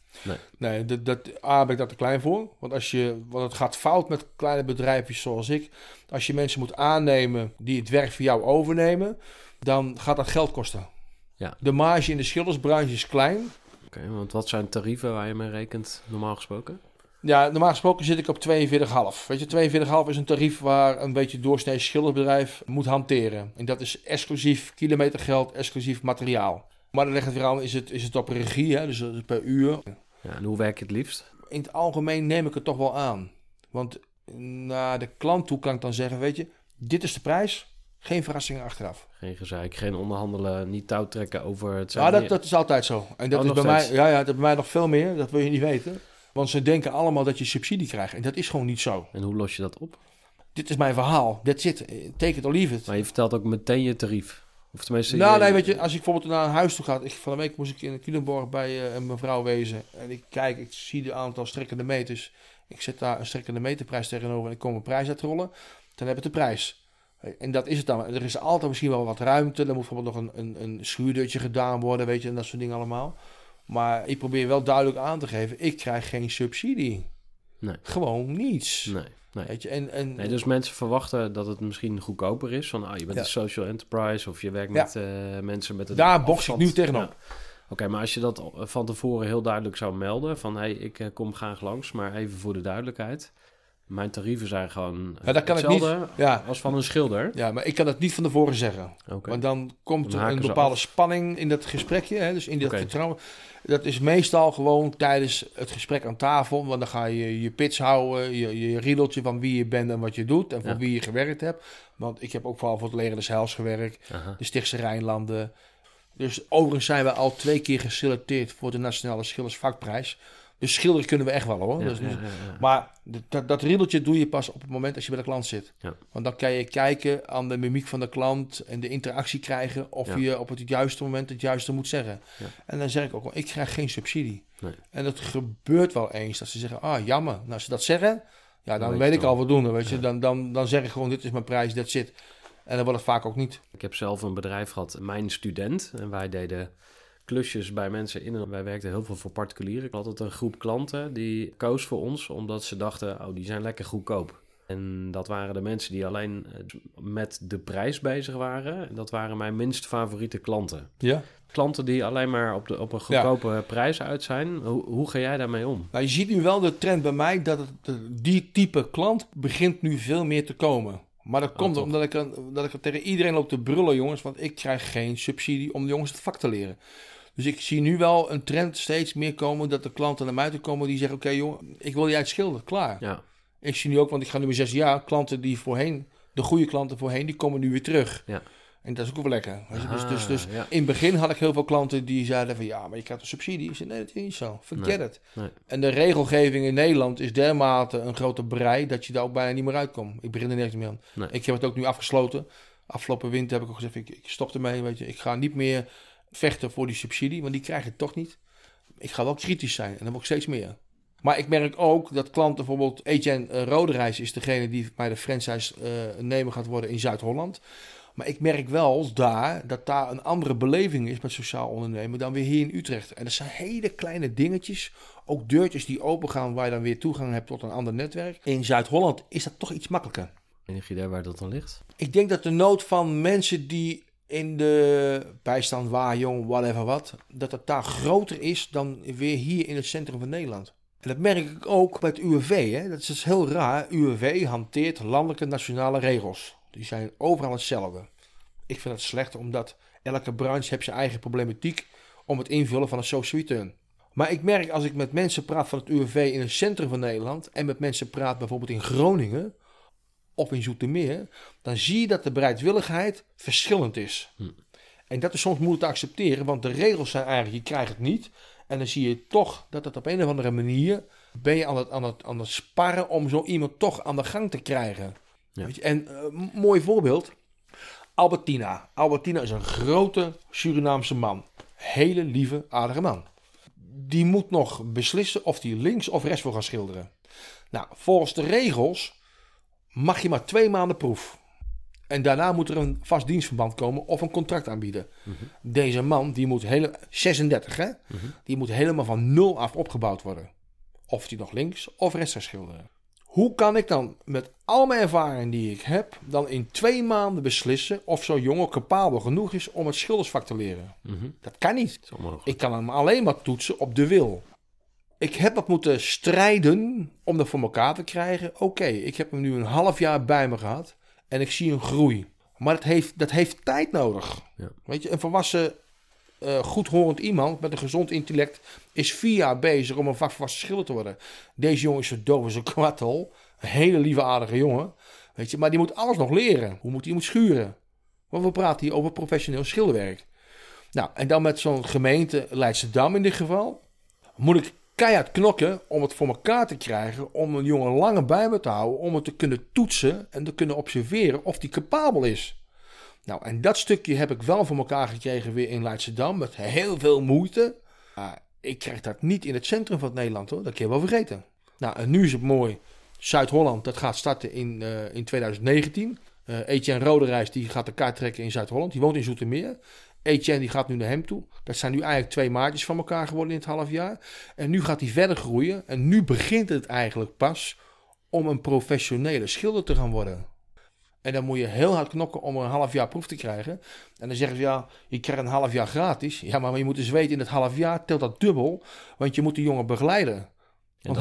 Nee, ben ik daar te klein voor. Want het gaat fout met kleine bedrijfjes zoals ik. Als je mensen moet aannemen die het werk voor jou overnemen, dan gaat dat geld kosten. Ja. De marge in de schildersbranche is klein. Oké, want wat zijn tarieven waar je mee rekent, normaal gesproken? Ja, normaal gesproken zit ik op 42,5. Weet je, 42,5 is een tarief waar een beetje doorsnee schildersbedrijf moet hanteren. En dat is exclusief kilometergeld, exclusief materiaal. Maar dan ligt het weer aan, is het op regie, hè? Dus dat is per uur. Ja, en hoe werk je het liefst? In het algemeen neem ik het toch wel aan. Want naar de klant toe kan ik dan zeggen, weet je, dit is de prijs. Geen verrassingen achteraf. Geen gezeik, geen onderhandelen, niet touwtrekken over het... Ja, dat is altijd zo. En dat is nog bij mij, steeds? dat bij mij nog veel meer. Dat wil je niet weten. Want ze denken allemaal dat je subsidie krijgt. En dat is gewoon niet zo. En hoe los je dat op? Dit is mijn verhaal. That's it. Take it or leave it. Maar je vertelt ook meteen je tarief. Of tenminste... Nou, nee, weet je, als ik bijvoorbeeld naar een huis toe ga. Van de week moest ik in Culemborg bij een mevrouw wezen. En ik zie de aantal strekkende meters. Ik zet daar een strekkende meterprijs tegenover en ik kom een prijs uitrollen. Dan heb ik de prijs. En dat is het dan. Er is altijd misschien wel wat ruimte. Er moet bijvoorbeeld nog een schuurdeurtje gedaan worden, weet je, en dat soort dingen allemaal. Maar ik probeer wel duidelijk aan te geven, ik krijg geen subsidie. Nee. Gewoon niets. Nee. Weet je, Nee, dus mensen verwachten dat het misschien goedkoper is. Van, je bent een social enterprise of je werkt met mensen met een daar box ik afstand. nu tegenop. Ja. Oké, maar als je dat van tevoren heel duidelijk zou melden, van ik kom graag langs, maar even voor de duidelijkheid. Mijn tarieven zijn gewoon Dat kan ik hetzelfde niet. Ja. als van een schilder. Ja, maar ik kan het niet van tevoren zeggen. Oké. Want dan komt Dan er haken een ze bepaalde af. spanning in dat gesprekje. Hè? Dus in dat Oké. vertrouwen. Dat is meestal gewoon tijdens het gesprek aan tafel. Want dan ga je je pitch houden. Je riedeltje van wie je bent en wat je doet. En voor Ja. wie je gewerkt hebt. Want ik heb ook vooral voor het leger des Heils gewerkt. Aha. De Stichtse Rijnlanden. Dus overigens zijn we al 2 keer geselecteerd voor de Nationale Schildersvakprijs. Dus schilderen kunnen we echt wel hoor. Ja, Dus- ja. Maar dat riedeltje doe je pas op het moment als je bij de klant zit. Ja. Want dan kan je kijken aan de mimiek van de klant en de interactie krijgen of Ja. je op het juiste moment het juiste moet zeggen. Ja. En dan zeg ik ook wel, ik krijg geen subsidie. Nee. En dat gebeurt wel eens dat ze zeggen, jammer. Nou, als ze dat zeggen, ja, dan weet weet je ik wel. al voldoende. Weet je? Dan zeg ik gewoon, dit is mijn prijs, that's it. En dan wordt het vaak ook niet. Ik heb zelf een bedrijf gehad, Mijn Student. En wij deden klusjes bij mensen in. En wij werkten heel veel voor particulieren. Ik had altijd een groep klanten die koos voor ons, omdat ze dachten, die zijn lekker goedkoop. En dat waren de mensen die alleen met de prijs bezig waren. En dat waren mijn minst favoriete klanten. Ja. Klanten die alleen maar op een goedkope prijs uit zijn. Hoe ga jij daarmee om? Nou, je ziet nu wel de trend bij mij dat die type klant begint nu veel meer te komen. Maar dat komt toch? omdat ik er tegen iedereen loop te brullen, jongens. Want ik krijg geen subsidie om de jongens het vak te leren. Dus ik zie nu wel een trend steeds meer komen dat de klanten naar mij toe komen die zeggen, oké, jongen, ik wil je uitschilderen, klaar. Ja, Ik zie nu ook, want ik ga nu maar 6 jaar, klanten die voorheen, de goede klanten voorheen, die komen nu weer terug. ja. En dat is ook wel lekker. Weet je. Dus ja. in het begin had ik heel veel klanten die zeiden van, ja, maar je krijgt een subsidie. Ik zei, nee, dat is niet zo. Forget it. Nee. En de regelgeving in Nederland is dermate een grote brei dat je daar ook bijna niet meer uitkomt. Ik begin er nergens meer aan. Nee. Ik heb het ook nu afgesloten. Afgelopen winter heb ik ook gezegd, ik stop ermee. Weet je. Ik ga niet meer vechten voor die subsidie, want die krijg ik toch niet. Ik ga wel kritisch zijn en dan ook steeds meer. Maar ik merk ook dat klanten, bijvoorbeeld Etienne Roderijs is degene die bij de franchise nemer gaat worden in Zuid-Holland. Maar ik merk wel dat daar een andere beleving is met sociaal ondernemen dan weer hier in Utrecht. En dat zijn hele kleine dingetjes, ook deurtjes die open gaan waar je dan weer toegang hebt tot een ander netwerk. In Zuid-Holland is dat toch iets makkelijker. Enig idee waar dat dan ligt? Ik denk dat de nood van mensen die in de bijstand, jong, whatever wat, dat het daar groter is dan weer hier in het centrum van Nederland. En dat merk ik ook bij het UWV. Hè? Dat is dus heel raar. UWV hanteert landelijke nationale regels. Die zijn overal hetzelfde. Ik vind het slecht, omdat elke branche heeft zijn eigen problematiek om het invullen van een social return. Maar ik merk als ik met mensen praat van het UWV in het centrum van Nederland en met mensen praat bijvoorbeeld in Groningen of in Zoetermeer, dan zie je dat de bereidwilligheid verschillend is. En dat is soms moeilijk te accepteren, want de regels zijn eigenlijk, je krijgt het niet. En dan zie je toch dat het op een of andere manier ben je aan het sparren om zo iemand toch aan de gang te krijgen. Ja. Weet je? En mooi voorbeeld, Albertina. Albertina is een grote Surinaamse man. Hele lieve, aardige man. Die moet nog beslissen of hij links of rechts wil gaan schilderen. Nou, volgens de regels mag je maar 2 maanden proef. En daarna moet er een vast dienstverband komen of een contract aanbieden. Mm-hmm. Deze man, die moet 36 hè? Mm-hmm. Die moet helemaal van 0 af opgebouwd worden. Of hij nog links of rechts gaat schilderen. Hoe kan ik dan met al mijn ervaring die ik heb, dan in 2 maanden beslissen of zo'n jongen capabel genoeg is om het schildersvak te leren? Mm-hmm. Dat kan niet. Dat is onmogelijk. Ik kan hem alleen maar toetsen op de wil. Ik heb wat moeten strijden om dat voor elkaar te krijgen. Oké, ik heb hem nu een half jaar bij me gehad en ik zie een groei. Maar dat heeft tijd nodig. Ja. Weet je, een volwassen, goedhorend iemand met een gezond intellect is 4 jaar bezig om een vakvolwassen schilder te worden. Deze jongen is zo doof als een kwartel. Een hele lieve, aardige jongen. Weet je, maar die moet alles nog leren. Hoe moet hij moet schuren? Want we praten hier over professioneel schilderwerk. Nou, en dan met zo'n gemeente Leidschendam in dit geval, moet ik keihard knokken om het voor elkaar te krijgen, om een jongen langer bij me te houden, om het te kunnen toetsen en te kunnen observeren of die capabel is. Nou, en dat stukje heb ik wel voor elkaar gekregen weer in Leidschendam, met heel veel moeite. Ik krijg dat niet in het centrum van het Nederland, hoor. Dat kun je wel vergeten. Nou, en nu is het mooi. Zuid-Holland, dat gaat starten in 2019. Etienne Roderijs, die gaat de kaart trekken in Zuid-Holland. Die woont in Zoetermeer. Etienne die gaat nu naar hem toe. Dat zijn nu eigenlijk 2 maatjes van elkaar geworden in het half jaar. En nu gaat hij verder groeien. En nu begint het eigenlijk pas om een professionele schilder te gaan worden. En dan moet je heel hard knokken om er een half jaar proef te krijgen. En dan zeggen ze, ja, je krijgt een half jaar gratis. Ja, maar je moet dus weten, in het half jaar telt dat dubbel. Want je moet die jongen begeleiden. Want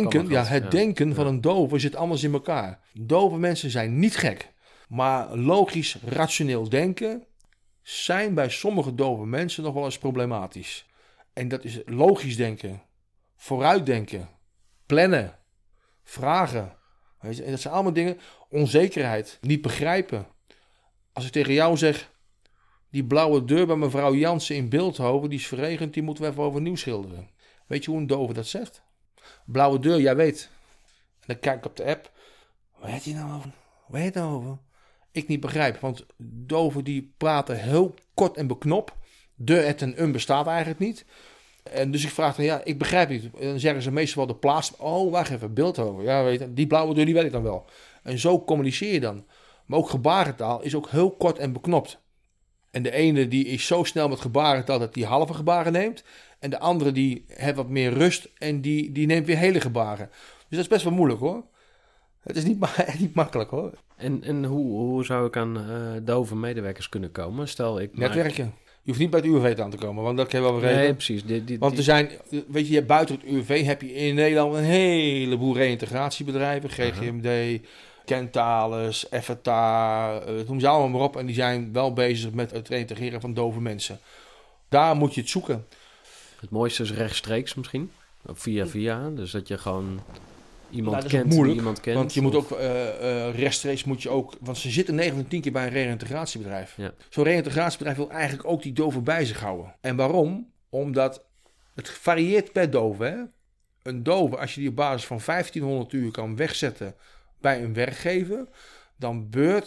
het denken van een dove zit anders in elkaar. Dove mensen zijn niet gek. Maar logisch, rationeel denken zijn bij sommige dove mensen nog wel eens problematisch. En dat is logisch denken, vooruitdenken, plannen, vragen. Weet je? En dat zijn allemaal dingen, onzekerheid, niet begrijpen. Als ik tegen jou zeg, die blauwe deur bij mevrouw Jansen in Bilthoven, die is verregend, die moeten we even overnieuw schilderen. Weet je hoe een dove dat zegt? Blauwe deur, jij weet. En dan kijk ik op de app, waar heb je nou over? Waar heb je het nou over? Ik niet begrijp, want doven die praten heel kort en beknop. De, het en bestaat eigenlijk niet. En dus ik vraag dan, ja, ik begrijp niet. En dan zeggen ze meestal wel de plaats. Oh, wacht even, Bilthoven. Ja, weet je, die blauwe deur, die weet ik dan wel. En zo communiceer je dan. Maar ook gebarentaal is ook heel kort en beknopt. En de ene die is zo snel met gebarentaal dat die halve gebaren neemt. En de andere die heeft wat meer rust en die neemt weer hele gebaren. Dus dat is best wel moeilijk, hoor. Het is niet makkelijk, hoor. En hoe zou ik aan dove medewerkers kunnen komen? Stel, Netwerken. Je hoeft niet bij het UWV aan te komen, want dat kan je wel begrijpen. Nee, precies. Want er zijn, weet je, buiten het UWV heb je in Nederland een heleboel reïntegratiebedrijven. GGMD, Kentalis, FTA, noem ze allemaal maar op. En die zijn wel bezig met het reïntegreren van dove mensen. Daar moet je het zoeken. Het mooiste is rechtstreeks misschien. Of via. Dus dat je gewoon iemand dat kent is moeilijk, die iemand kent. Want je moet ook rechtstreeks moet je ook. Want ze zitten 9 van 10 keer bij een reïntegratiebedrijf. Ja. Zo'n reïntegratiebedrijf wil eigenlijk ook die dove bij zich houden. En waarom? Omdat het varieert per dove. Hè? Een dove, als je die op basis van 1500 uur kan wegzetten bij een werkgever, dan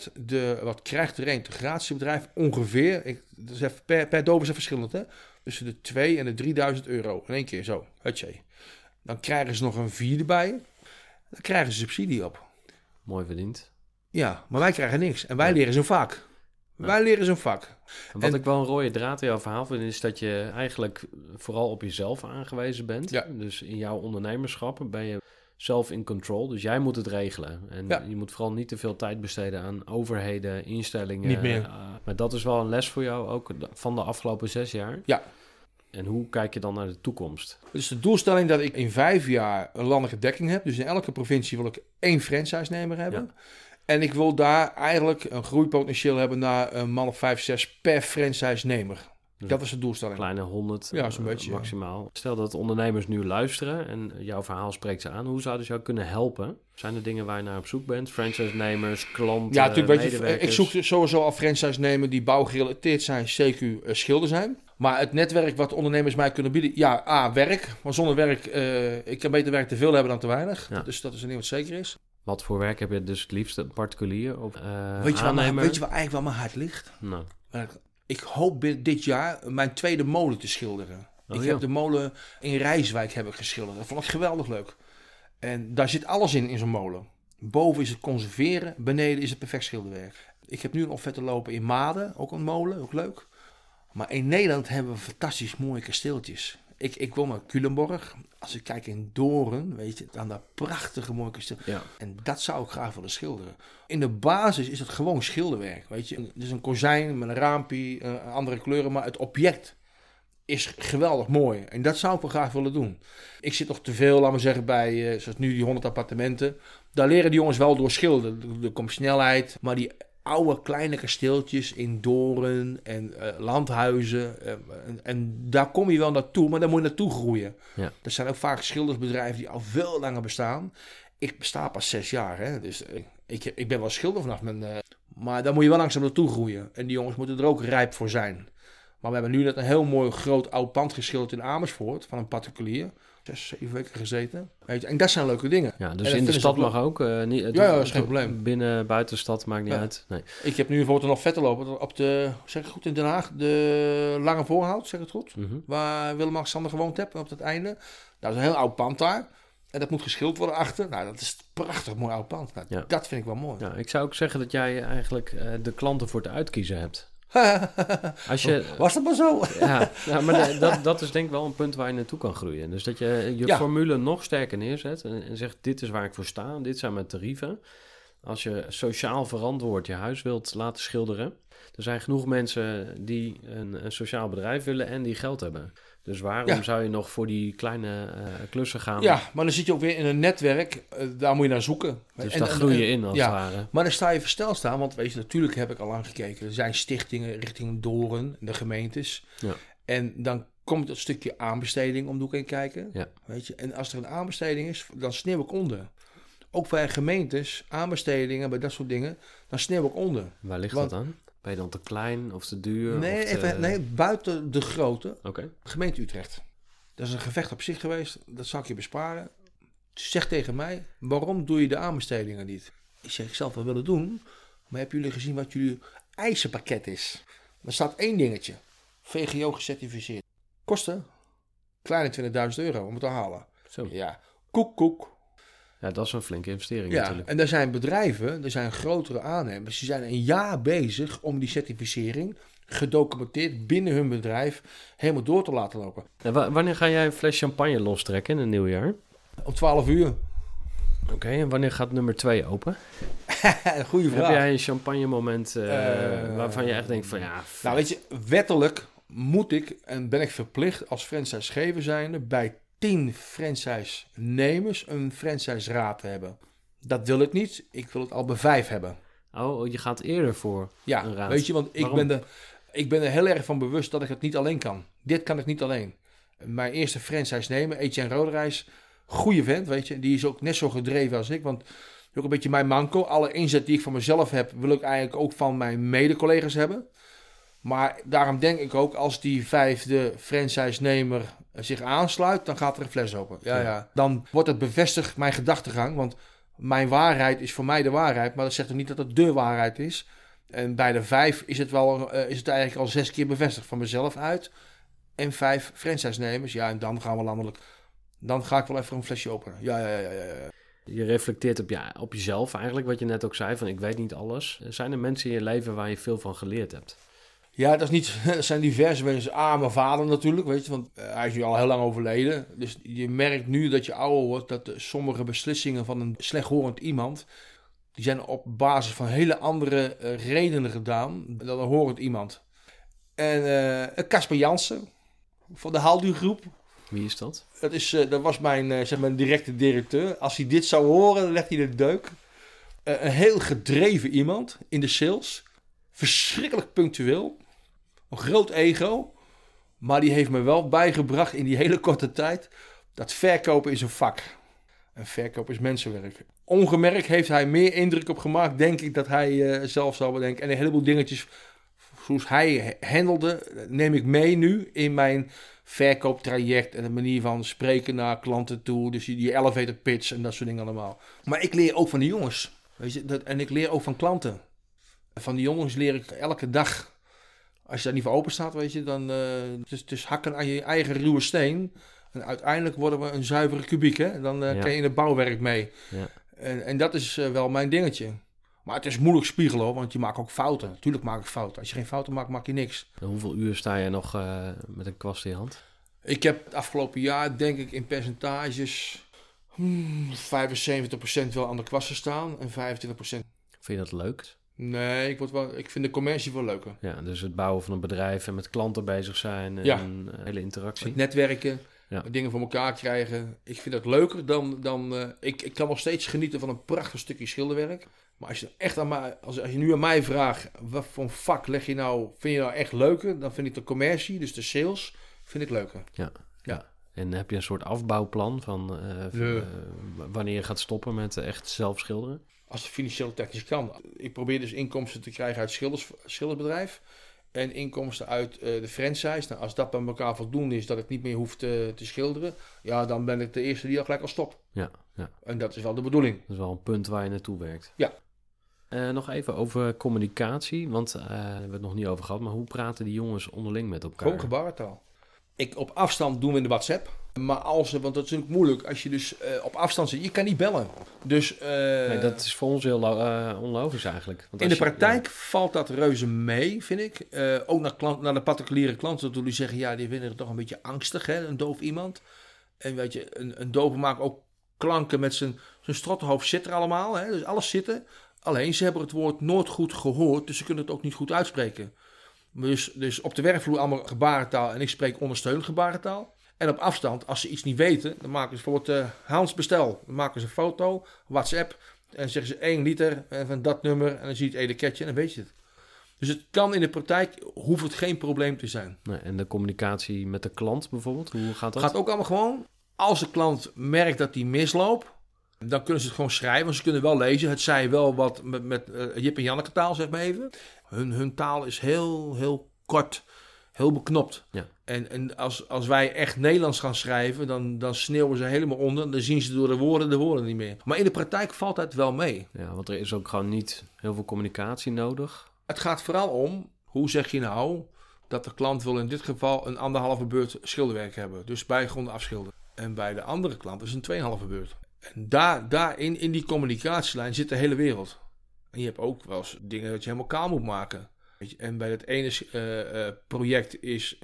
wat krijgt de reïntegratiebedrijf ongeveer, dus even, per dove is het verschillend, hè? Tussen de 2 en de 3000 euro. In 1 keer zo, hutje. Dan krijgen ze nog een 4 erbij. Dan krijgen ze subsidie op. Mooi verdiend. Ja, maar wij krijgen niks. En wij leren zo'n vak. Wij leren zo'n vak. Wat ik wel een rode draad in jouw verhaal vind, is dat je eigenlijk vooral op jezelf aangewezen bent. Ja. Dus in jouw ondernemerschap ben je zelf in control. Dus jij moet het regelen. En je moet vooral niet te veel tijd besteden aan overheden, instellingen. Niet meer. Maar dat is wel een les voor jou ook van de afgelopen 6 jaar. Ja. En hoe kijk je dan naar de toekomst? Het is de doelstelling dat ik in 5 jaar een landelijke dekking heb. Dus in elke provincie wil ik 1 franchise-nemer hebben. Ja. En ik wil daar eigenlijk een groeipotentieel hebben naar een man of 5, 6 per franchise-nemer. Dus dat is de doelstelling. Kleine 100 zo'n beetje, maximaal. Ja. Stel dat ondernemers nu luisteren en jouw verhaal spreekt ze aan. Hoe zouden ze jou kunnen helpen? Zijn er dingen waar je naar op zoek bent? Franchise-nemers, klanten, ja, natuurlijk, medewerkers? Ik zoek sowieso al franchise-nemers die bouwgerelateerd zijn, CQ schilder zijn. Maar het netwerk wat ondernemers mij kunnen bieden... Ja, werk. Maar zonder werk... ik kan beter werk te veel hebben dan te weinig. Ja. Dus dat is een ding wat zeker is. Wat voor werk heb je dus het liefst? Een particulier of Weet je waar aannemer? eigenlijk wel mijn hart ligt? Nou, Ik hoop dit jaar mijn tweede molen te schilderen. Oh, Ik ja. heb de molen in Rijswijk geschilderd. Dat vond ik geweldig leuk. En daar zit alles in zo'n molen. Boven is het conserveren, beneden is het perfect schilderwerk. Ik heb nu een offerte lopen in Maden, ook een molen, ook leuk. Maar in Nederland hebben we fantastisch mooie kasteeltjes. Ik woon in Culemborg. Als ik kijk in Doorn, weet je, dan dat prachtige mooie kasteel. ja. En dat zou ik graag willen schilderen. In de basis is het gewoon schilderwerk, weet je. Het is een kozijn met een raampje, andere kleuren, maar het object is geweldig mooi. En dat zou ik wel graag willen doen. Ik zit nog te veel, laat maar zeggen, bij, zoals nu die 100 appartementen. Daar leren die jongens wel door schilderen. Er komt snelheid, maar die oude kleine kasteeltjes in Doorn en landhuizen. En daar kom je wel naartoe, maar daar moet je naartoe groeien. Ja. Er zijn ook vaak schildersbedrijven die al veel langer bestaan. Ik besta pas 6 jaar, hè? Dus ik ben wel schilder vanaf mijn... maar daar moet je wel langzaam naartoe groeien. En die jongens moeten er ook rijp voor zijn. Maar we hebben nu net een heel mooi groot oud pand geschilderd in Amersfoort van een particulier. 6, 7 weken gezeten. Weet je, en dat zijn leuke dingen. Ja, En dus dat in de vinden ze stad ook leuk. mag ook. Ja, dat is geen probleem. Binnen, buiten de stad maakt niet Ja. uit. Nee. Ik heb nu bijvoorbeeld nog vetten lopen op de, zeg ik goed, in Den Haag, de Lange Voorhout, zeg ik het goed? Mhm. Waar Willem-Alexander gewoond heeft, op het einde. Dat is een heel oud pand daar. En dat moet geschilderd worden achter. Nou, dat is een prachtig mooi oud pand. Nou, Ja. Dat vind ik wel mooi. Ja, ik zou ook zeggen dat jij eigenlijk de klanten voor het uitkiezen hebt. Als je, Was dat maar zo? ja, nou, maar dat is denk ik wel een punt waar je naartoe kan groeien. Dus dat je Ja. formule nog sterker neerzet en zegt dit is waar ik voor sta, dit zijn mijn tarieven. Als je sociaal verantwoord je huis wilt laten schilderen, er zijn genoeg mensen die een sociaal bedrijf willen en die geld hebben. Dus waarom Ja. zou je nog voor die kleine klussen gaan? Ja, maar dan zit je ook weer in een netwerk. Daar moet je naar zoeken. Dus En- daar en- groei je en- in als ja. het ware. Maar dan sta je versteld staan, want weet je, natuurlijk heb ik al lang gekeken. Er zijn stichtingen richting Doorn, de gemeentes. Ja. En dan komt het stukje aanbesteding om de hoek heen kijken. Ja. Weet je? En als er een aanbesteding is, dan sneeuw ik onder. Ook bij gemeentes, aanbestedingen, bij dat soort dingen, dan sneeuw ik onder. Waar ligt Want- dat dan? Ben je dan te klein of te duur? Nee, of te... nee, buiten de grote, Oké. gemeente Utrecht. Dat is een gevecht op zich geweest, dat zal ik je besparen. Zeg tegen mij, waarom doe je de aanbestedingen niet? Ik zeg, ik zal het wel willen doen, maar hebben jullie gezien wat jullie eisenpakket is? Er staat 1 dingetje, VGO gecertificeerd. Kosten? Kleine €20.000 om het te halen. Zo. Ja, koek. Ja, dat is een flinke investering Ja, natuurlijk. en er zijn bedrijven, er zijn grotere aannemers, die zijn een jaar bezig om die certificering gedocumenteerd binnen hun bedrijf helemaal door te laten lopen. En wanneer ga jij een fles champagne lostrekken in een nieuw jaar? Om 12 uur. Oké, en wanneer gaat nummer 2 open? Goeie vraag. Heb jij een champagne moment waarvan je echt denkt van ja... Nou weet je, wettelijk moet ik en ben ik verplicht als franchisegever zijnde bij 10 franchise-nemers een franchise-raad te hebben. Dat wil ik niet. Ik wil het al bij 5 hebben. Oh, je gaat eerder voor Ja, een raad. weet je, want Waarom? ik ben er heel erg van bewust dat ik het niet alleen kan. Dit kan ik niet alleen. Mijn eerste franchise-nemer, Etienne Roderijs, goede vent, weet je. Die is ook net zo gedreven als ik, want dat is ook een beetje mijn manco. Alle inzet die ik van mezelf heb, wil ik eigenlijk ook van mijn mede-collega's hebben. Maar daarom denk ik ook, als die 5e franchise-nemer zich aansluit, dan gaat er een fles open. Ja. Dan wordt het bevestigd, mijn gedachtegang. Want mijn waarheid is voor mij de waarheid, maar dat zegt er niet dat het de waarheid is. En bij de 5 is het eigenlijk al 6 keer bevestigd van mezelf uit. En 5 franchise-nemers. Ja, en dan gaan we landelijk. Dan ga ik wel even een flesje openen. Ja. Je reflecteert op jezelf eigenlijk, wat je net ook zei, van ik weet niet alles. Zijn er mensen in je leven waar je veel van geleerd hebt? Ja, dat is niet. Er zijn diverse mensen. Mijn vader natuurlijk, weet je, want hij is nu al heel lang overleden. Dus je merkt nu dat je ouder wordt, dat sommige beslissingen van een slechthorend iemand, die zijn op basis van hele andere redenen gedaan dan een horend iemand. En Casper Jansen van de Haalduurgroep. Wie is dat? Dat was mijn, zeg maar, directe directeur. Als hij dit zou horen, dan legt hij de deuk. Een heel gedreven iemand in de sales. Verschrikkelijk punctueel. Een groot ego. Maar die heeft me wel bijgebracht in die hele korte tijd dat verkopen is een vak. En verkopen is mensenwerk. Ongemerkt heeft hij meer indruk op gemaakt, denk ik, dat hij zelf zou bedenken. En een heleboel dingetjes zoals hij handelde, neem ik mee nu in mijn verkooptraject en de manier van spreken naar klanten toe. Dus die elevator pitch en dat soort dingen allemaal. Maar ik leer ook van de jongens. Weet je, en ik leer ook van klanten. Van die jongens leer ik elke dag. Als je daar niet voor open staat, weet je, dan het is hakken aan je eigen ruwe steen. En uiteindelijk worden we een zuivere kubiek, hè. Dan kan je in het bouwwerk mee. Ja. En dat is wel mijn dingetje. Maar het is moeilijk spiegelen, hoor, want je maakt ook fouten. Natuurlijk maak ik fouten. Als je geen fouten maakt, maak je niks. En hoeveel uur sta je nog met een kwast in je hand? Ik heb het afgelopen jaar, denk ik, in percentages 75% wel aan de kwasten staan en 25%. Vind je dat leuk? Nee, ik vind de commercie wel leuker. Ja, dus het bouwen van een bedrijf en met klanten bezig zijn en een hele interactie. Het netwerken, dingen voor elkaar krijgen. Ik vind dat leuker dan ik kan nog steeds genieten van een prachtig stukje schilderwerk. Maar als je echt aan mij, als je nu aan mij vraagt, wat voor een vak vind je nou echt leuker? Dan vind ik de commercie, dus de sales, vind ik leuker. Ja. En heb je een soort afbouwplan van wanneer je gaat stoppen met echt zelf schilderen? Als het financieel technisch kan. Ik probeer dus inkomsten te krijgen uit schildersbedrijf. En inkomsten uit de franchise. Nou, als dat bij elkaar voldoende is, dat ik niet meer hoef te schilderen. Ja, dan ben ik de eerste die al gelijk al stopt. Ja. En dat is wel de bedoeling. Dat is wel een punt waar je naartoe werkt. Ja. Nog even over communicatie. Want we hebben het nog niet over gehad. Maar hoe praten die jongens onderling met elkaar? Gewoon gebarentaal. Op afstand doen we in de WhatsApp. Maar want dat is natuurlijk moeilijk als je dus op afstand zit. Je kan niet bellen. Dus, nee, dat is voor ons heel onlogisch eigenlijk. Want in de praktijk valt dat reuze mee, vind ik. Ook naar de particuliere klanten toe die zeggen, ja, die vinden het toch een beetje angstig, hè, een doof iemand. En weet je, een dove maakt ook klanken met zijn strottenhoofd zit er allemaal. Hè, dus alles zitten. Alleen, ze hebben het woord nooit goed gehoord, dus ze kunnen het ook niet goed uitspreken. Dus op de werkvloer allemaal gebarentaal en ik spreek ondersteunend gebarentaal. En op afstand, als ze iets niet weten, dan maken ze bijvoorbeeld Hans bestel. Dan maken ze een foto, WhatsApp, en zeggen ze 1 liter van dat nummer en dan zie je het etiketje en dan weet je het. Dus het kan in de praktijk, hoeft het geen probleem te zijn. Nee, en de communicatie met de klant bijvoorbeeld, hoe gaat dat? Gaat ook allemaal gewoon. Als de klant merkt dat die misloopt, dan kunnen ze het gewoon schrijven. Want ze kunnen wel lezen. Het zij wel wat met Jip en Janneke taal, zeg maar even. Hun taal is heel kort, heel beknopt. Ja. En als wij echt Nederlands gaan schrijven, dan sneeuwen ze helemaal onder. Dan zien ze door de woorden niet meer. Maar in de praktijk valt dat wel mee. Ja, want er is ook gewoon niet heel veel communicatie nodig. Het gaat vooral om, hoe zeg je nou dat de klant wil in dit geval een 1,5 beurt schilderwerk hebben. Dus bijgronden afschilderen. En bij de andere klant is een 2,5 beurt. En daar in die communicatielijn zit de hele wereld. En je hebt ook wel eens dingen dat je helemaal kaal moet maken. En bij het ene project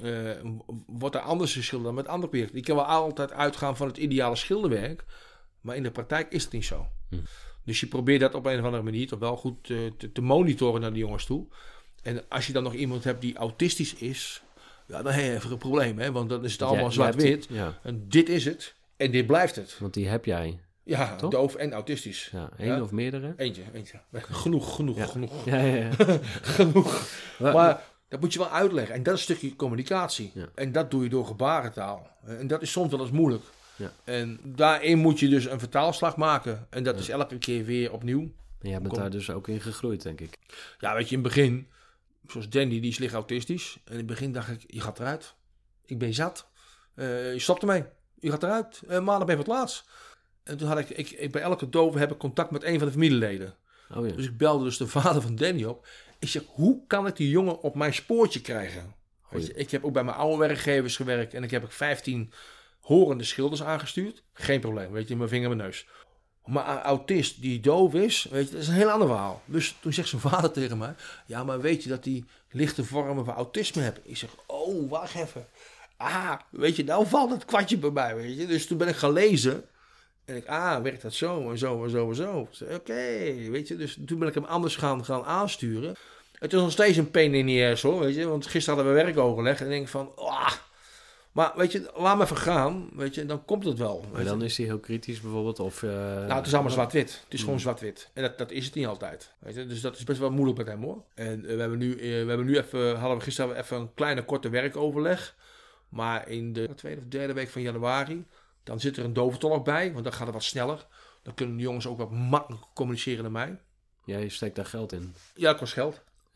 wordt er anders geschilderd dan met het andere project. Je kan wel altijd uitgaan van het ideale schilderwerk, maar in de praktijk is het niet zo. Dus je probeert dat op een of andere manier toch wel goed te monitoren naar de jongens toe. En als je dan nog iemand hebt die autistisch is, ja, dan heb je even een probleem, hè? Want dan is het allemaal zwart-wit. Ja. En dit is het en dit blijft het. Want die heb jij. Ja, toch? Doof en autistisch. Ja, één of meerdere? Eentje. Genoeg. Ja. Genoeg. Maar dat moet je wel uitleggen. En dat is een stukje communicatie. Ja. En dat doe je door gebarentaal. En dat is soms wel eens moeilijk. Ja. En daarin moet je dus een vertaalslag maken. En dat is elke keer weer opnieuw. En jij bent daar dus ook in gegroeid, denk ik. Ja, weet je, in het begin, zoals Danny, die is licht autistisch. En in het begin dacht ik, je gaat eruit. Ik ben zat. Je stopt ermee. Je gaat eruit. Maandag ben je voor het laatst. En toen had ik bij elke dove heb ik contact met een van de familieleden. Oh ja. Dus ik belde dus de vader van Danny op. Ik zeg, hoe kan ik die jongen op mijn spoortje krijgen? Weet je, ik heb ook bij mijn oude werkgevers gewerkt. En ik heb 15 horende schilders aangestuurd. Geen probleem, weet je, mijn vinger en mijn neus. Maar een autist die doof is, weet je, dat is een heel ander verhaal. Dus toen zegt zijn vader tegen mij, ja, maar weet je dat die lichte vormen van autisme hebben? Ik zeg, oh, wacht even. Weet je, nou valt het kwartje bij mij, weet je. Dus toen ben ik gaan lezen. En ik, werkt dat zo en zo en zo en zo. Oké, weet je. Dus toen ben ik hem anders gaan aansturen. Het is nog steeds een pain in the ass, hoor, weet je. Want gisteren hadden we werkoverleg en ik denk van, maar weet je, laat me even gaan, weet je, dan komt het wel. Maar dan is hij heel kritisch bijvoorbeeld, of... Nou, het is allemaal zwart-wit. Het is gewoon zwart-wit. En dat is het niet altijd. Weet je? Dus dat is best wel moeilijk met hem, hoor. En we hebben nu gisteren even een kleine korte werkoverleg. Maar in de 2e of 3e week van januari, dan zit er een doventolk bij, want dan gaat het wat sneller. Dan kunnen de jongens ook wat makkelijker communiceren dan mij. Jij steekt daar geld in? Ja, het kost geld.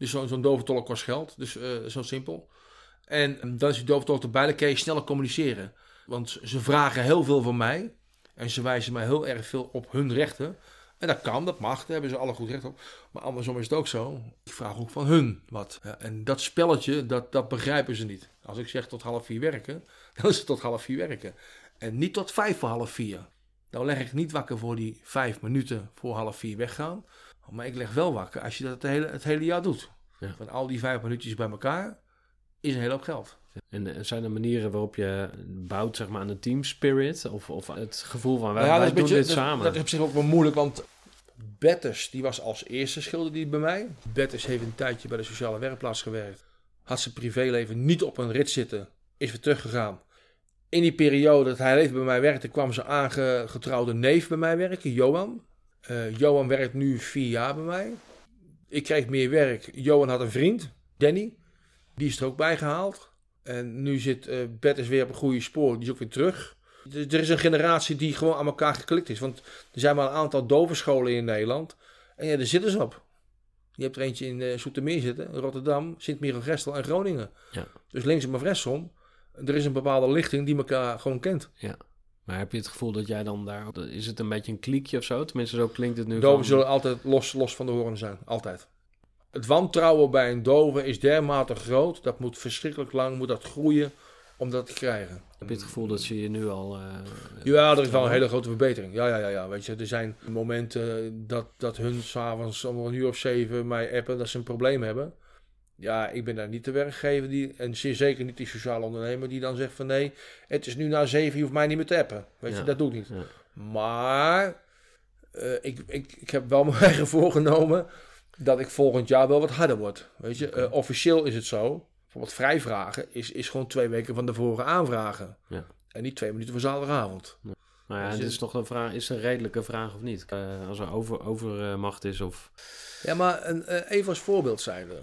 Dus zo'n doventolk kost geld. Dus zo simpel. En dan is die doventolk erbij, dan kan je sneller communiceren. Want ze vragen heel veel van mij. En ze wijzen mij heel erg veel op hun rechten. En dat kan, dat mag, daar hebben ze alle goed recht op. Maar andersom is het ook zo. Ik vraag ook van hun wat. Ja, en dat spelletje, dat begrijpen ze niet. Als ik zeg tot 3:30 werken, dan is het tot 3:30 werken. En niet tot 3:55. Dan leg ik niet wakker voor die 5 minuten voor 3:30 weggaan. Maar ik leg wel wakker als je dat het hele jaar doet. Ja. Van al die 5 minuutjes bij elkaar is een hele hoop geld. En zijn er manieren waarop je bouwt zeg maar, aan de team spirit? Of het gevoel van wij, Nou ja, wij dat is doen een dit samen? Dat is op zich ook wel moeilijk, want Betters, die was als eerste schilder die bij mij. Betters heeft een tijdje bij de sociale werkplaats gewerkt. Had zijn privéleven niet op een rit zitten. Is weer teruggegaan. In die periode dat hij even bij mij werkte, kwam zijn aangetrouwde neef bij mij werken, Johan. Johan werkt nu 4 jaar bij mij. Ik kreeg meer werk. Johan had een vriend, Danny. Die is er ook bij gehaald. En nu zit Betters weer op een goede spoor. Die is ook weer terug. Er is een generatie die gewoon aan elkaar geklikt is. Want er zijn maar een aantal dovenscholen in Nederland. En ja, daar zitten ze op. Je hebt er eentje in Zoetermeer zitten, Rotterdam, Sint-Michiel-Gestel en Groningen. Ja. Dus links maar rechtsom. Er is een bepaalde lichting die elkaar gewoon kent. Ja. Maar heb je het gevoel dat jij dan daar... Is het een beetje een kliekje of zo? Tenminste, zo klinkt het nu. Doven zullen altijd los van de horen zijn. Altijd. Het wantrouwen bij een dove is dermate groot. Dat moet verschrikkelijk lang moet dat groeien om dat te krijgen. Heb je het gevoel dat ze je nu al... Ja, er is wel een hele grote verbetering. Ja. Weet je, er zijn momenten dat hun s'avonds om 7:00 mij appen dat ze een probleem hebben. Ja, ik ben daar niet de werkgever en zeer zeker niet die sociale ondernemer die dan zegt van nee, het is nu na 7:00, je hoeft mij niet meer te appen. Weet je, dat doe ik niet. Ja. Maar ik heb wel mijn eigen voorgenomen dat ik volgend jaar wel wat harder word. Weet je, officieel is het zo. Bijvoorbeeld vrijvragen is gewoon 2 weken van tevoren aanvragen. Ja. En niet 2 minuten voor zaterdagavond. Ja. Nou ja, dit is toch een vraag, is een redelijke vraag of niet? Als er overmacht is of... Ja, maar even als voorbeeld zijnde.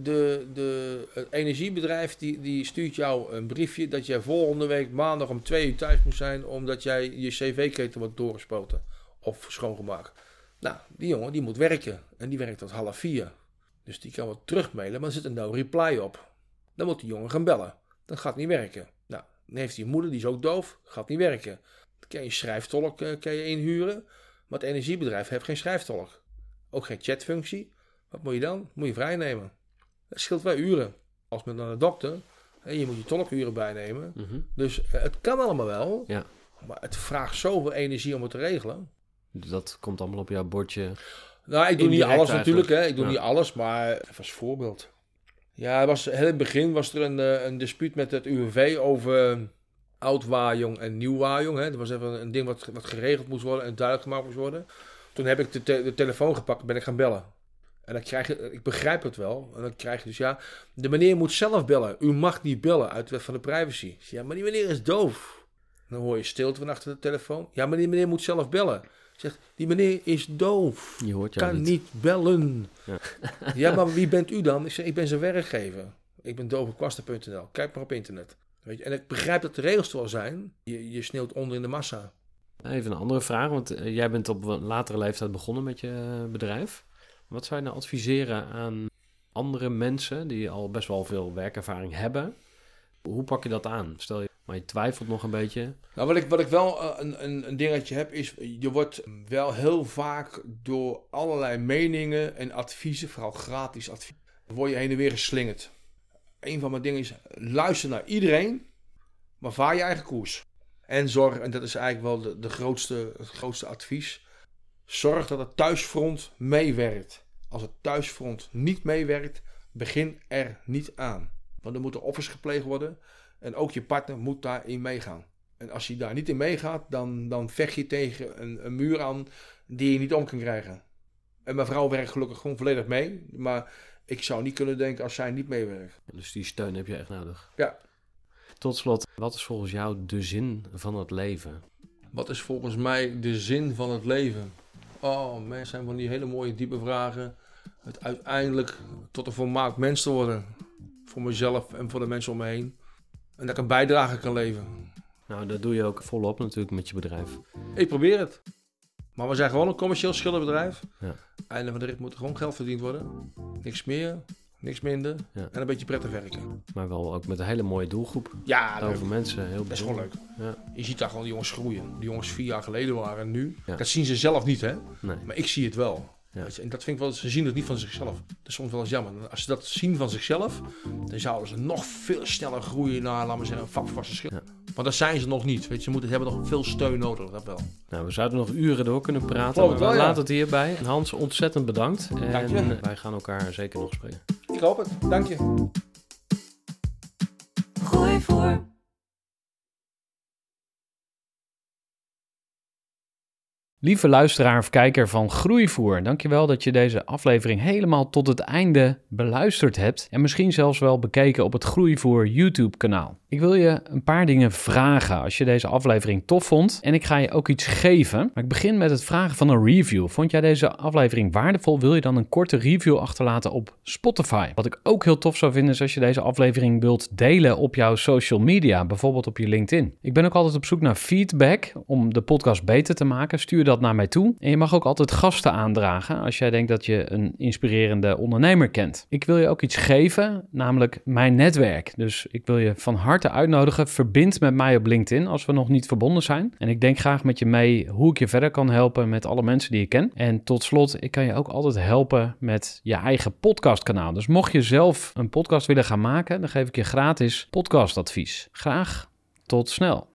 Het energiebedrijf die stuurt jou een briefje dat jij volgende week maandag om 2:00 thuis moet zijn omdat jij je cv-keten wordt doorgespoten of schoongemaakt. Nou, die jongen die moet werken en die werkt tot 3:30. Dus die kan wat terugmailen, maar er zit een no reply op. Dan moet die jongen gaan bellen. Dat gaat niet werken. Nou, dan heeft hij een moeder, die is ook doof. Gaat niet werken. Dan kan je schrijftolk inhuren. Maar het energiebedrijf heeft geen schrijftolk. Ook geen chatfunctie. Wat moet je dan? Moet je vrijnemen. Dat scheelt wel uren. Als met naar de dokter. En je moet je tolkuren bijnemen. Mm-hmm. Dus het kan allemaal wel. Ja. Maar het vraagt zoveel energie om het te regelen. Dat komt allemaal op jouw bordje. Nou, ik doe niet alles natuurlijk. Hè. Ik doe niet alles, maar even als voorbeeld. Ja, heel in het begin was er een dispuut met het UWV over oud-Wajong en nieuw-Wajong. Dat was even een ding wat geregeld moest worden en duidelijk gemaakt moest worden. Toen heb ik de telefoon gepakt en ben ik gaan bellen. En dan krijg je, ik begrijp het wel. En dan krijg je dus de meneer moet zelf bellen. U mag niet bellen uit de wet van de privacy. Ja, maar die meneer is doof. Dan hoor je stilte van achter de telefoon. Ja, maar die meneer moet zelf bellen. Zegt, die meneer is doof. Je hoort jou kan niet bellen. Ja. Ja, maar wie bent u dan? Ik zeg, ik ben zijn werkgever. Ik ben dovekwasten.nl. Kijk maar op internet. Weet je? En ik begrijp dat de regels wel zijn. Je sneeuwt onder in de massa. Even een andere vraag, want jij bent op een latere leeftijd begonnen met je bedrijf. Wat zou je nou adviseren aan andere mensen die al best wel veel werkervaring hebben? Hoe pak je dat aan? Stel je, maar je twijfelt nog een beetje. Nou, wat ik wel een dingetje heb, is je wordt wel heel vaak door allerlei meningen en adviezen, vooral gratis advies, word je heen en weer geslingerd. Een van mijn dingen is, luister naar iedereen, maar vaar je eigen koers. En zorg, en dat is eigenlijk wel het grootste advies, zorg dat het thuisfront meewerkt. Als het thuisfront niet meewerkt, begin er niet aan. Want er moeten offers gepleegd worden. En ook je partner moet daarin meegaan. En als je daar niet in meegaat, dan vecht je tegen een muur aan die je niet om kan krijgen. En mijn vrouw werkt gelukkig gewoon volledig mee. Maar ik zou niet kunnen denken als zij niet meewerkt. Dus die steun heb je echt nodig. Ja. Tot slot, wat is volgens jou de zin van het leven? Wat is volgens mij de zin van het leven? Oh, mensen zijn van die hele mooie diepe vragen. Het uiteindelijk tot een volmaakt mens te worden. Voor mezelf en voor de mensen om me heen. En dat ik een bijdrage kan leveren. Nou, dat doe je ook volop natuurlijk met je bedrijf. Ik probeer het. Maar we zijn gewoon een commercieel schilderbedrijf. Ja. Einde van de rit moet er gewoon geld verdiend worden. Niks meer, Niks minder. Ja. En een beetje prettig werken. Maar wel ook met een hele mooie doelgroep. Ja, Heel veel mensen, heel dat is gewoon leuk. Ja. Je ziet daar gewoon die jongens groeien. Die jongens 4 jaar geleden waren en nu. Ja. Dat zien ze zelf niet, hè? Nee. Maar ik zie het wel. Ja. Weet je, en dat vind ik wel, ze zien het niet van zichzelf. Dat is soms wel eens jammer. Als ze dat zien van zichzelf, dan zouden ze nog veel sneller groeien naar, laten we zeggen, een vakvaste schilder. Ja. Maar dat zijn ze nog niet. Weet je, ze hebben nog veel steun nodig, dat wel. Nou, we zouden nog uren door kunnen praten, Geloof maar het we wel, ja. laten het hierbij. Hans, ontzettend bedankt. Dank je. En wij gaan elkaar zeker nog spreken. Ik hoop het. Dank je. Gooi voor. Lieve luisteraar of kijker van Groeivoer, dankjewel dat je deze aflevering helemaal tot het einde beluisterd hebt en misschien zelfs wel bekeken op het Groeivoer YouTube-kanaal. Ik wil je een paar dingen vragen als je deze aflevering tof vond en ik ga je ook iets geven. Maar ik begin met het vragen van een review. Vond jij deze aflevering waardevol? Wil je dan een korte review achterlaten op Spotify? Wat ik ook heel tof zou vinden is als je deze aflevering wilt delen op jouw social media, bijvoorbeeld op je LinkedIn. Ik ben ook altijd op zoek naar feedback om de podcast beter te maken. Stuur dat naar mij toe. En je mag ook altijd gasten aandragen als jij denkt dat je een inspirerende ondernemer kent. Ik wil je ook iets geven, namelijk mijn netwerk. Dus ik wil je van harte uitnodigen. Verbind met mij op LinkedIn als we nog niet verbonden zijn. En ik denk graag met je mee hoe ik je verder kan helpen met alle mensen die ik ken. En tot slot, ik kan je ook altijd helpen met je eigen podcastkanaal. Dus mocht je zelf een podcast willen gaan maken, dan geef ik je gratis podcastadvies. Graag tot snel.